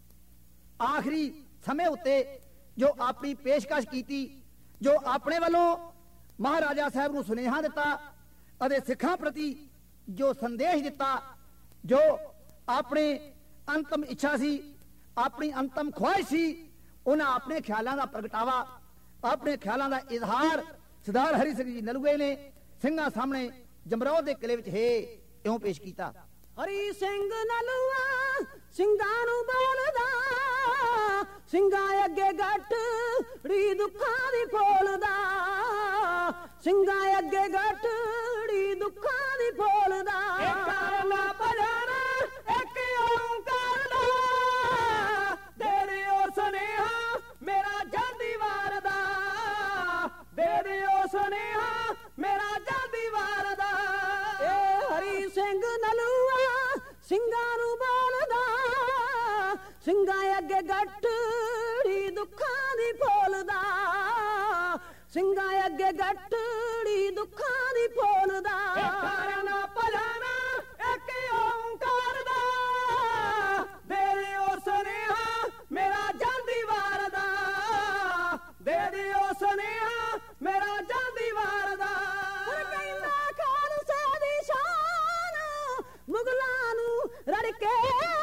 ਆਖਰੀ ਸਮੇਂ ਉੱਤੇ ਜੋ ਆਪਣੀ ਪੇਸ਼ਕਸ਼ ਕੀਤੀ, ਜੋ ਆਪਣੇ ਵੱਲੋਂ ਮਹਾਰਾਜਾ ਸਾਹਿਬ ਨੂੰ ਸੁਨੇਹਾ ਦਿੱਤਾ ਅਤੇ ਸਿੱਖਾਂ ਪ੍ਰਤੀ ਜੋ ਸੰਦੇਸ਼ ਦਿੱਤਾ, ਜੋ ਆਪਣੀ ਅੰਤਮ ਇੱਛਾ ਸੀ, ਆਪਣੀ ਅੰਤਮ ਖੁਆਇਸ਼ ਸੀ, ਉਹਨਾਂ ਆਪਣੇ ਖਿਆਲਾਂ ਦਾ ਪ੍ਰਗਟਾਵਾ, ਆਪਣੇ ਖਿਆਲਾਂ ਦਾ ਇਜ਼ਹਾਰ ਸਰਦਾਰ ਹਰੀ ਸਿੰਘ ਜੀ ਨਲੂਏ ਨੇ ਸਿੰਘਾਂ ਸਾਹਮਣੇ ਜਮਰੌਦ ਦੇ ਕਿਲੇ ਵਿੱਚ ਇਉਂ ਪੇਸ਼ ਕੀਤਾ। ਹਰੀ ਸਿੰਘ ਨਲੂਆ ਸਿੰਘਾਂ ਨੂੰ ਬੋਲਦਾ, ਸਿੰਘਾਂ ਅੱਗੇ ਗੱਠ ੜੀ ਦੁੱਖਾਂ ਦੀ ਫੋਲਦਾ, ਸਿੰਘਾਂ ਅੱਗੇ ਗੱਠ ੜੀ ਦੁੱਖਾਂ ਦੀ ਫੋਲਦਾ। ਇੱਕ ਕਰਨਾ ਭਜਨ ਇੱਕ ਓਂਕਾਰ ਦਾ, ਦੇ ਦਿਓ ਸੁਨੇਹਾ ਮੇਰਾ ਜਾਂਦੀ ਵਾਰ ਦਾ, ਦੇ ਦਿਓ ਸੁਨੇਹਾ ਮੇਰਾ ਜਾਂਦੀ ਵਾਰ ਦਾ। ਏ ਹਰੀ ਸਿੰਘ ਨਲੂਆ ਸਿੰਘਾਂ ਨੂੰ ਬੋਲਦਾ, ਸਿੰਘਾਂ ਅੱਗੇ ਗੱਠ ੜੀ ਦੁੱਖਾਂ ਦੀ ਫੋਲਦਾ, ਸਿੰਘਾਂ ਅੱਗੇ ਗੱਠ ੜੀ ਦੁੱਖਾਂ ਦੀ ਫੋਲਦਾ। ਇੱਕ ਕਰਨਾ ਭਜਨ ਇੱਕ ਓਂਕਾਰ ਦਾ, ਦੇ ਦਿਓ ਸੁਨੇਹਾ ਮੇਰਾ ਜਾਂਦੀ ਵਾਰ ਦਾ, ਦੇ ਦਿਓ ਸੁਨੇਹਾ ਮੇਰਾ ਜਾਂਦੀ ਵਾਰ ਦਾ। ਕਹਿੰਦਾ ਖਾਲਸੇ ਦੀ ਸ਼ਾਨ ਮੁਗਲਾਂ ਨੂੰ ਰੜ ਕੇ,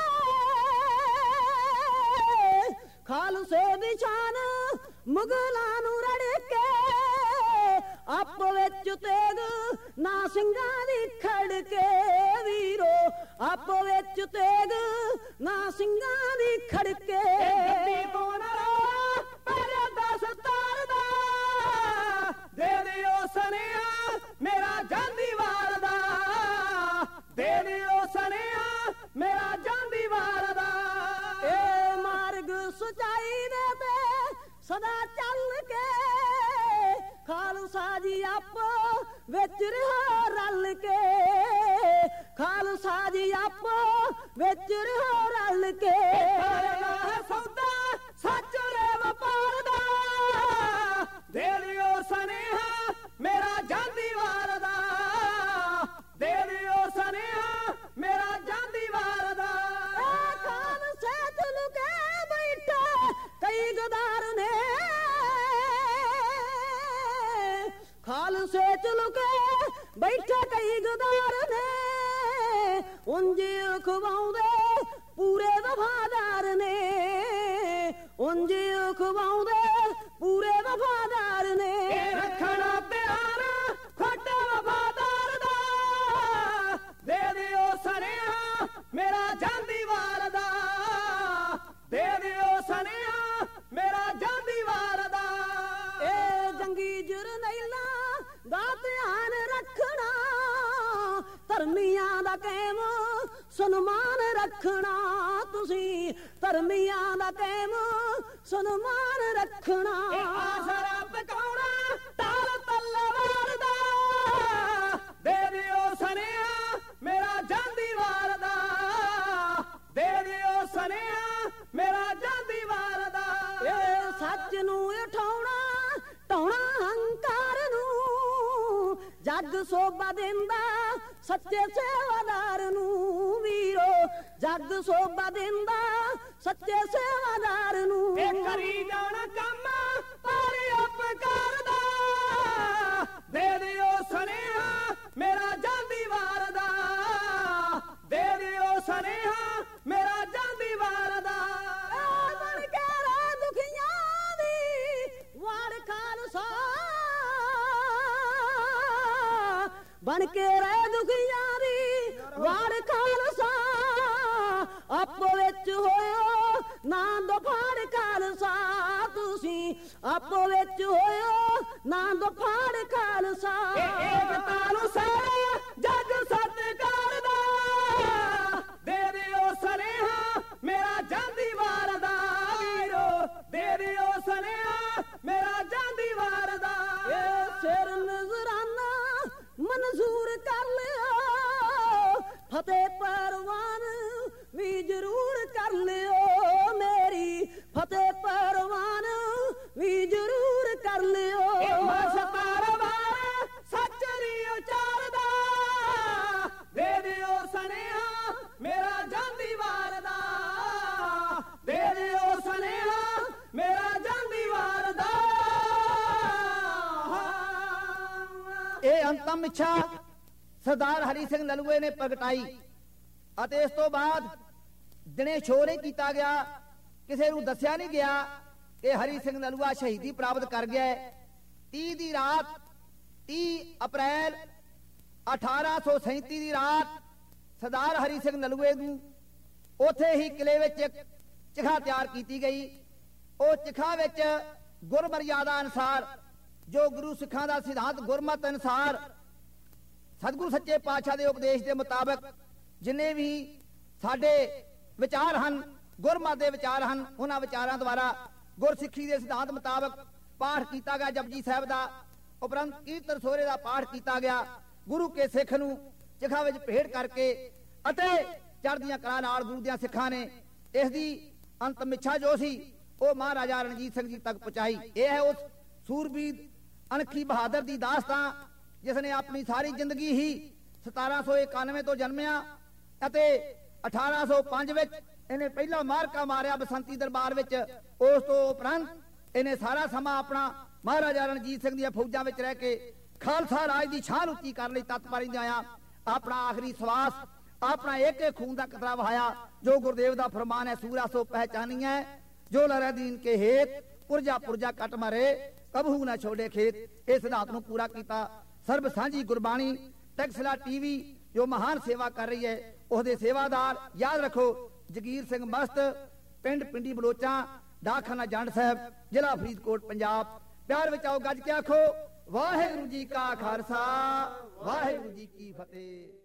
ਖਾਲਸੇ ਦੀ ਸ਼ਾਨ ਮੁਗਲਾਂ ਨੂੰ ਰੜ ਕੇ, ਆਪੋ ਵਿੱਚ ਤੇਗ ਨਾ ਸਿੰਘਾਂ ਦੀ ਖੜ ਕੇ ਵੀਰੋ, ਆਪੋ ਵਿੱਚ ਤੇਗ ਨਾ ਸਿੰਘਾਂ ਦੀ ਖੜ ਕੇ। ਗੱਡੀ ਤੋਂ ਨਾ ਰੋ ਪਹਿਲੇ 10 ਤਾਰ ਦਾ, ਦੇ ਦਿਓ ਸੁਨੇਹਾ ਮੇਰਾ ਜਾਂਦੀ ਵਾਰ ਦਾ, ਦੇ ਦਿਓ ਸੁਨੇਹਾ ਮੇਰਾ ਜਾਂਦੀ ਵਾਰ ਦਾ। ਏ ਮਾਰਗ ਸਚਾਈ ਦੇ ਤੇ ਸਦਾ ਚੱਲ ਕੇ ਖਾਲਸਾ ਜੀ ਆਪੋ ਵਿੱਚ ਰਿਹਾ ਰਲ ਕੇ ਖਾਲਸਾ ਜੀ ਆਪੋ ਵਿੱਚ ਰਿਹਾ ਰਲ ਕੇ ਕਰਨਾ ਹੈ ਸੌਦਾ ਸੱਚ ਰੇ ਵਪਾਰ ਦਾ ਦੇ ਦਿਓ ਸੁਨੇਹਾ ਮੇਰਾ ਜਾਂਦੀ ਵਾਰ ਦਾ ਦੇ ਦਿਓ ਸੁਨੇਹਾ ਮੇਰਾ ਜਾਂਦੀ ਵਾਰ ਦਾ ਖਾਲਸੇ ਚ ਲੁਕੇ ਬੈਠੇ ਕਈ ਗਦਾਰ ਨੇ ਖਾਲਸੇ ਚ ਲੁਕੇ ਬੈਠੇ ਕਈ ਗਦਾਰ ਨੇ ਉਂਝ ਖਵਾਉਂਦੇ ਪੂਰੇ ਵਫਾਦਾਰ ਨੇ ਉਂਝ ਖਵਾਉਂਦੇ ਪੂਰੇ ਵਫਾਦਾਰ ਨੇ ਰੱਖਣਾ ਧਿਆਨ ਖੋਟੇ ਵਫਾਦਾਰ ਦਾ ਦੇ ਦਿਓ ਸੁਨੇਹਾ ਮੇਰਾ ਜਾਂਦੀ ਵਾਰ ਦਾ ਦੇ ਦਿਓ ਸੁਨੇਹਾ ਮੇਰਾ ਜਾਂਦੀ ਵਾਰ ਦਾ ਇਹ ਜੰਗੀ ਜਰਨੈਲਾਂ ਦਾ ਧਿਆਨ ਰੱਖਣਾ ਧਰਮੀਆਂ ਦਾ ਕਾਇਮ ਸਨਮਾਨ ਰੱਖਣਾ ਤੁਸੀਂ ਧਰਮੀਆਂ ਦਾ ਕਾਇਮ ਸਨਮਾਨ ਰੱਖਣਾ ਆਸਰਾ ਪਕਾਉਣਾ ਤਾਲ ਤਲਵਾਰ ਦਾ ਦੇ ਦਿਓ ਸੁਨੇਹਾ ਮੇਰਾ ਜਾਂਦੀ ਵਾਰ ਦਾ ਦੇ ਦਿਓ ਸੁਨੇਹਾ ਮੇਰਾ ਜਾਂਦੀ ਵਾਰ ਦਾ ਇਹ ਸੱਚ ਨੂੰ ਉਠਾਉਣਾ ਢਾਉਣਾ ਹੰਕਾਰ ਨੂੰ ਜੱਗ ਸੋਭਾ ਦਿੰਦਾ ਸੱਚੇ ਸੇਵਾਦਾਰ ਨੂੰ ਵੀਰੋ ਜੱਗ ਸੋਭਾ ਦਿੰਦਾ ਸੱਚੇ ਸੇਵਾਦਾਰ ਨੂੰ ਇਹ ਕਰੀ ਜਾਣ ਕੰਮ ਪਾਰੇ ਉਪਕਾਰ ਦਾ ਦੇ ਦਿਓ ਸੁਨੇਹਾ ਮੇਰਾ ਜਾਂਦੀ ਵਾਰ ਦਾ ਦੇ ਦਿਓ ਸੁਨੇਹਾ ਮੇਰਾ ਜਾਂਦੀ ਵਾਰ ਦਾ ਬਣ ਕੇ ਰਹਿ ਦੁਖੀਆਂ ਦੀ ਵਾਰ ਖਾਲਸਾ ਬਣ ਕੇ ਰਹਿ ਦੁਖੀਆਂ ਦੀ ਵਾਰ ਖਾਲਸਾ ਆਪੋ ਵਿੱਚ ਹੋਇਓ ਨਾਮ ਫਾੜ ਖਾਲਸਾ ਤੁਸੀਂ ਆਪੋ ਵਿੱਚ ਹੋਇਓ ਨਾਮ ਫਾੜ ਖਾਲਸਾ ਏਕਤਾ ਨੂੰ ਸਾਰਾ ਜੱਗ ਸਤਿਕਾਰ ਦਾ ਦੇ ਦਿਓ ਸੁਨੇਹਾ ਮੇਰਾ ਜਾਂਦੀ ਵਾਰ ਦਾ ਵੀਰੋ ਦੇ ਦਿਓ ਸੁਨੇਹਾ ਮੇਰਾ ਜਾਂਦੀ ਵਾਰ ਦਾ ਇਹ ਸਿਰ ਨਜ਼ਰਾਨਾ ਮਨਜ਼ੂਰ ਕਰ ਲਿਓ ਫਤਿਹ ਪਰਵਾਨ ਵੀ ਜ਼ਰੂਰ ਕਰ ਲਿਓ ਮੇਰੀ ਫਤਿਹ ਪਰਵਾਨ ਵੀ ਜ਼ਰੂਰ ਕਰ ਲਿਓ ਮਸਤਾਰ ਵਾਰ ਸੱਚਰੀ ਉਚਾਰਦਾ ਦੇ ਦਿਓ ਸੁਨੇਹਾ ਮੇਰਾ ਜਾਂਦੀ ਵਾਰ ਦਾ ਦੇ ਦਿਓ ਸੁਨੇਹਾ ਮੇਰਾ ਜਾਂਦੀ ਵਾਰ ਦਾ ਇਹ ਅੰਤਮ ਇੱਛਾ ਸਰਦਾਰ ਹਰੀ ਸਿੰਘ ਨਲੂਏ ਨੇ ਪ੍ਰਗਟਾਈ ਅਤੇ ਇਸ ਤੋਂ ਬਾਅਦ ਦਿਨੇ ਸ਼ੋਅ ਨਹੀਂ ਕੀਤਾ ਗਿਆ ਕਿਸੇ ਨੂੰ ਦੱਸਿਆ ਨਹੀਂ ਗਿਆ ਕਿ ਹਰੀ ਸਿੰਘ ਨਲੂਆ ਸ਼ਹੀਦੀ ਪ੍ਰਾਪਤ ਕਰ ਗਿਆ ਹੈ 30 ਦੀ ਰਾਤ 30 ਅਪ੍ਰੈਲ 1837 ਦੀ ਰਾਤ ਸਰਦਾਰ ਹਰੀ ਸਿੰਘ ਨਲੂਏ ਨੂੰ ਉੱਥੇ ਹੀ ਕਿਲੇ ਵਿੱਚ ਇੱਕ ਚਿਖਾ ਤਿਆਰ ਕੀਤੀ ਗਈ ਉਹ ਚਿਖਾ ਵਿੱਚ ਗੁਰਮਰਿਆਦਾ ਅਨੁਸਾਰ ਜੋ ਗੁਰੂ ਸਿੱਖਾਂ ਦਾ ਸਿਧਾਂਤ ਗੁਰਮਤ ਅਨੁਸਾਰ ਸਤਿਗੁਰੂ ਸੱਚੇ ਪਾਤਸ਼ਾਹ ਦੇ ਉਪਦੇਸ਼ ਦੇ ਮੁਤਾਬਕ ਜਿੰਨੇ ਵੀ ਸਾਡੇ ਵਿਚਾਰ ਹਨ ਗੁਰਮਤ ਦੇ ਵਿਚਾਰ ਹਨ ਉਹਨਾਂ ਵਿਚਾਰਾਂ ਦੁਆਰਾ ਗੁਰਸਿੱਖੀ ਦੇ ਸਿਧਾਂਤ ਮੁਤਾਬਕ ਪਾਠ ਕੀਤਾ ਗਿਆ ਜਪਜੀ ਸਾਹਿਬ ਦਾ ਉਪਰੰਤ ਕੀਰਤਨ ਸੋਹਰੇ ਦਾ ਪਾਠ ਕੀਤਾ ਗਿਆ ਗੁਰੂ ਕੇ ਸਿੱਖ ਨੂੰ ਚਿਖਾ ਵਿੱਚ ਭੇਟ ਕਰਕੇ ਅਤੇ ਚੜ੍ਹਦੀਆਂ ਕਲਾ ਨਾਲ ਗੁਰੂ ਦੀਆਂ ਸਿੱਖਾਂ ਨੇ ਇਸ ਦੀ ਅੰਤਮ ਇੱਛਾ ਜੋ ਸੀ ਉਹ ਮਹਾਰਾਜਾ ਰਣਜੀਤ ਸਿੰਘ ਜੀ ਤੱਕ ਪਹੁੰਚਾਈ ਇਹ ਹੈ ਉਸ ਸੂਰਬੀਰ ਅਣਖੀ ਬਹਾਦਰ ਦੀ ਦਾਸਤਾਨ ਜਿਸ ਨੇ ਆਪਣੀ ਸਾਰੀ ਜ਼ਿੰਦਗੀ ਹੀ 1791 ਤੋਂ ਜਨਮਿਆ ਅਤੇ 1805 ਵਿੱਚ ਇਹਨੇ ਪਹਿਲਾ ਮਾਰਕਾ ਮਾਰਿਆ ਬਸੰਤੀ ਦਰਬਾਰ ਵਿੱਚ ਉਸ ਤੋਂ ਉਪਰੰਤ ਇਹਨੇ ਸਾਰਾ ਸਮਾਂ ਆਪਣਾ ਮਹਾਰਾਜਾ ਰਣਜੀਤ ਸਿੰਘ ਦੀਆਂ ਫੌਜਾਂ ਵਿੱਚ ਰਹਿ ਕੇ ਖਾਲਸਾ ਰਾਜ ਦੀ ਸ਼ਾਨ ਉੱਚੀ ਕਰਨ ਲਈ ਤਤਪਰ ਰਿਹਾ ਆਪਣਾ ਆਖਰੀ ਸਵਾਸ ਆਪਣਾ ਇੱਕ ਖੂਨ ਦਾ ਕਤਰਾ ਵਹਾਇਆ ਜੋ ਗੁਰਦੇਵ ਦਾ ਫਰਮਾਨ ਹੈ ਸੂਰਾ ਸੋ ਪਹਿਚਾਨੀਐ ਜੋ ਲਹਿਰਾ ਦੀਨ ਕੇ ਹੇਤ ਪੁਰਜਾ ਪੁਰਜਾ ਕੱਟ ਮਾਰੇ ਕਬਹੂ ਨਾ ਛੋੜੇ ਖੇਤ ਇਸ ਸਿਧਾਂਤ ਨੂੰ ਪੂਰਾ ਕੀਤਾ ਸਰਬ ਸਾਂਝੀ ਗੁਰਬਾਣੀ ਟੈਕਸਲਾ ਟੀਵੀ ਜੋ ਮਹਾਨ ਸੇਵਾ ਕਰ ਰਹੀ ਹੈ ਉਹਦੇ ਸੇਵਾਦਾਰ ਯਾਦ ਰੱਖੋ ਜਗੀਰ ਸਿੰਘ ਮਸਤ ਪਿੰਡ ਪਿੰਡੀ ਬਲੋਚਾਂ ਡਾਕਖਾਨਾ ਜੰਡ ਸਾਹਿਬ ਜ਼ਿਲ੍ਹਾ ਫਰੀਦਕੋਟ ਪੰਜਾਬ ਪਿਆਰ ਵਿੱਚ ਆਓ ਗੱਜ ਕੇ ਆਖੋ ਵਾਹਿਗੁਰੂ ਜੀ ਕਾ ਖਾਲਸਾ ਵਾਹਿਗੁਰੂ ਜੀ ਕੀ ਫਤਿਹ।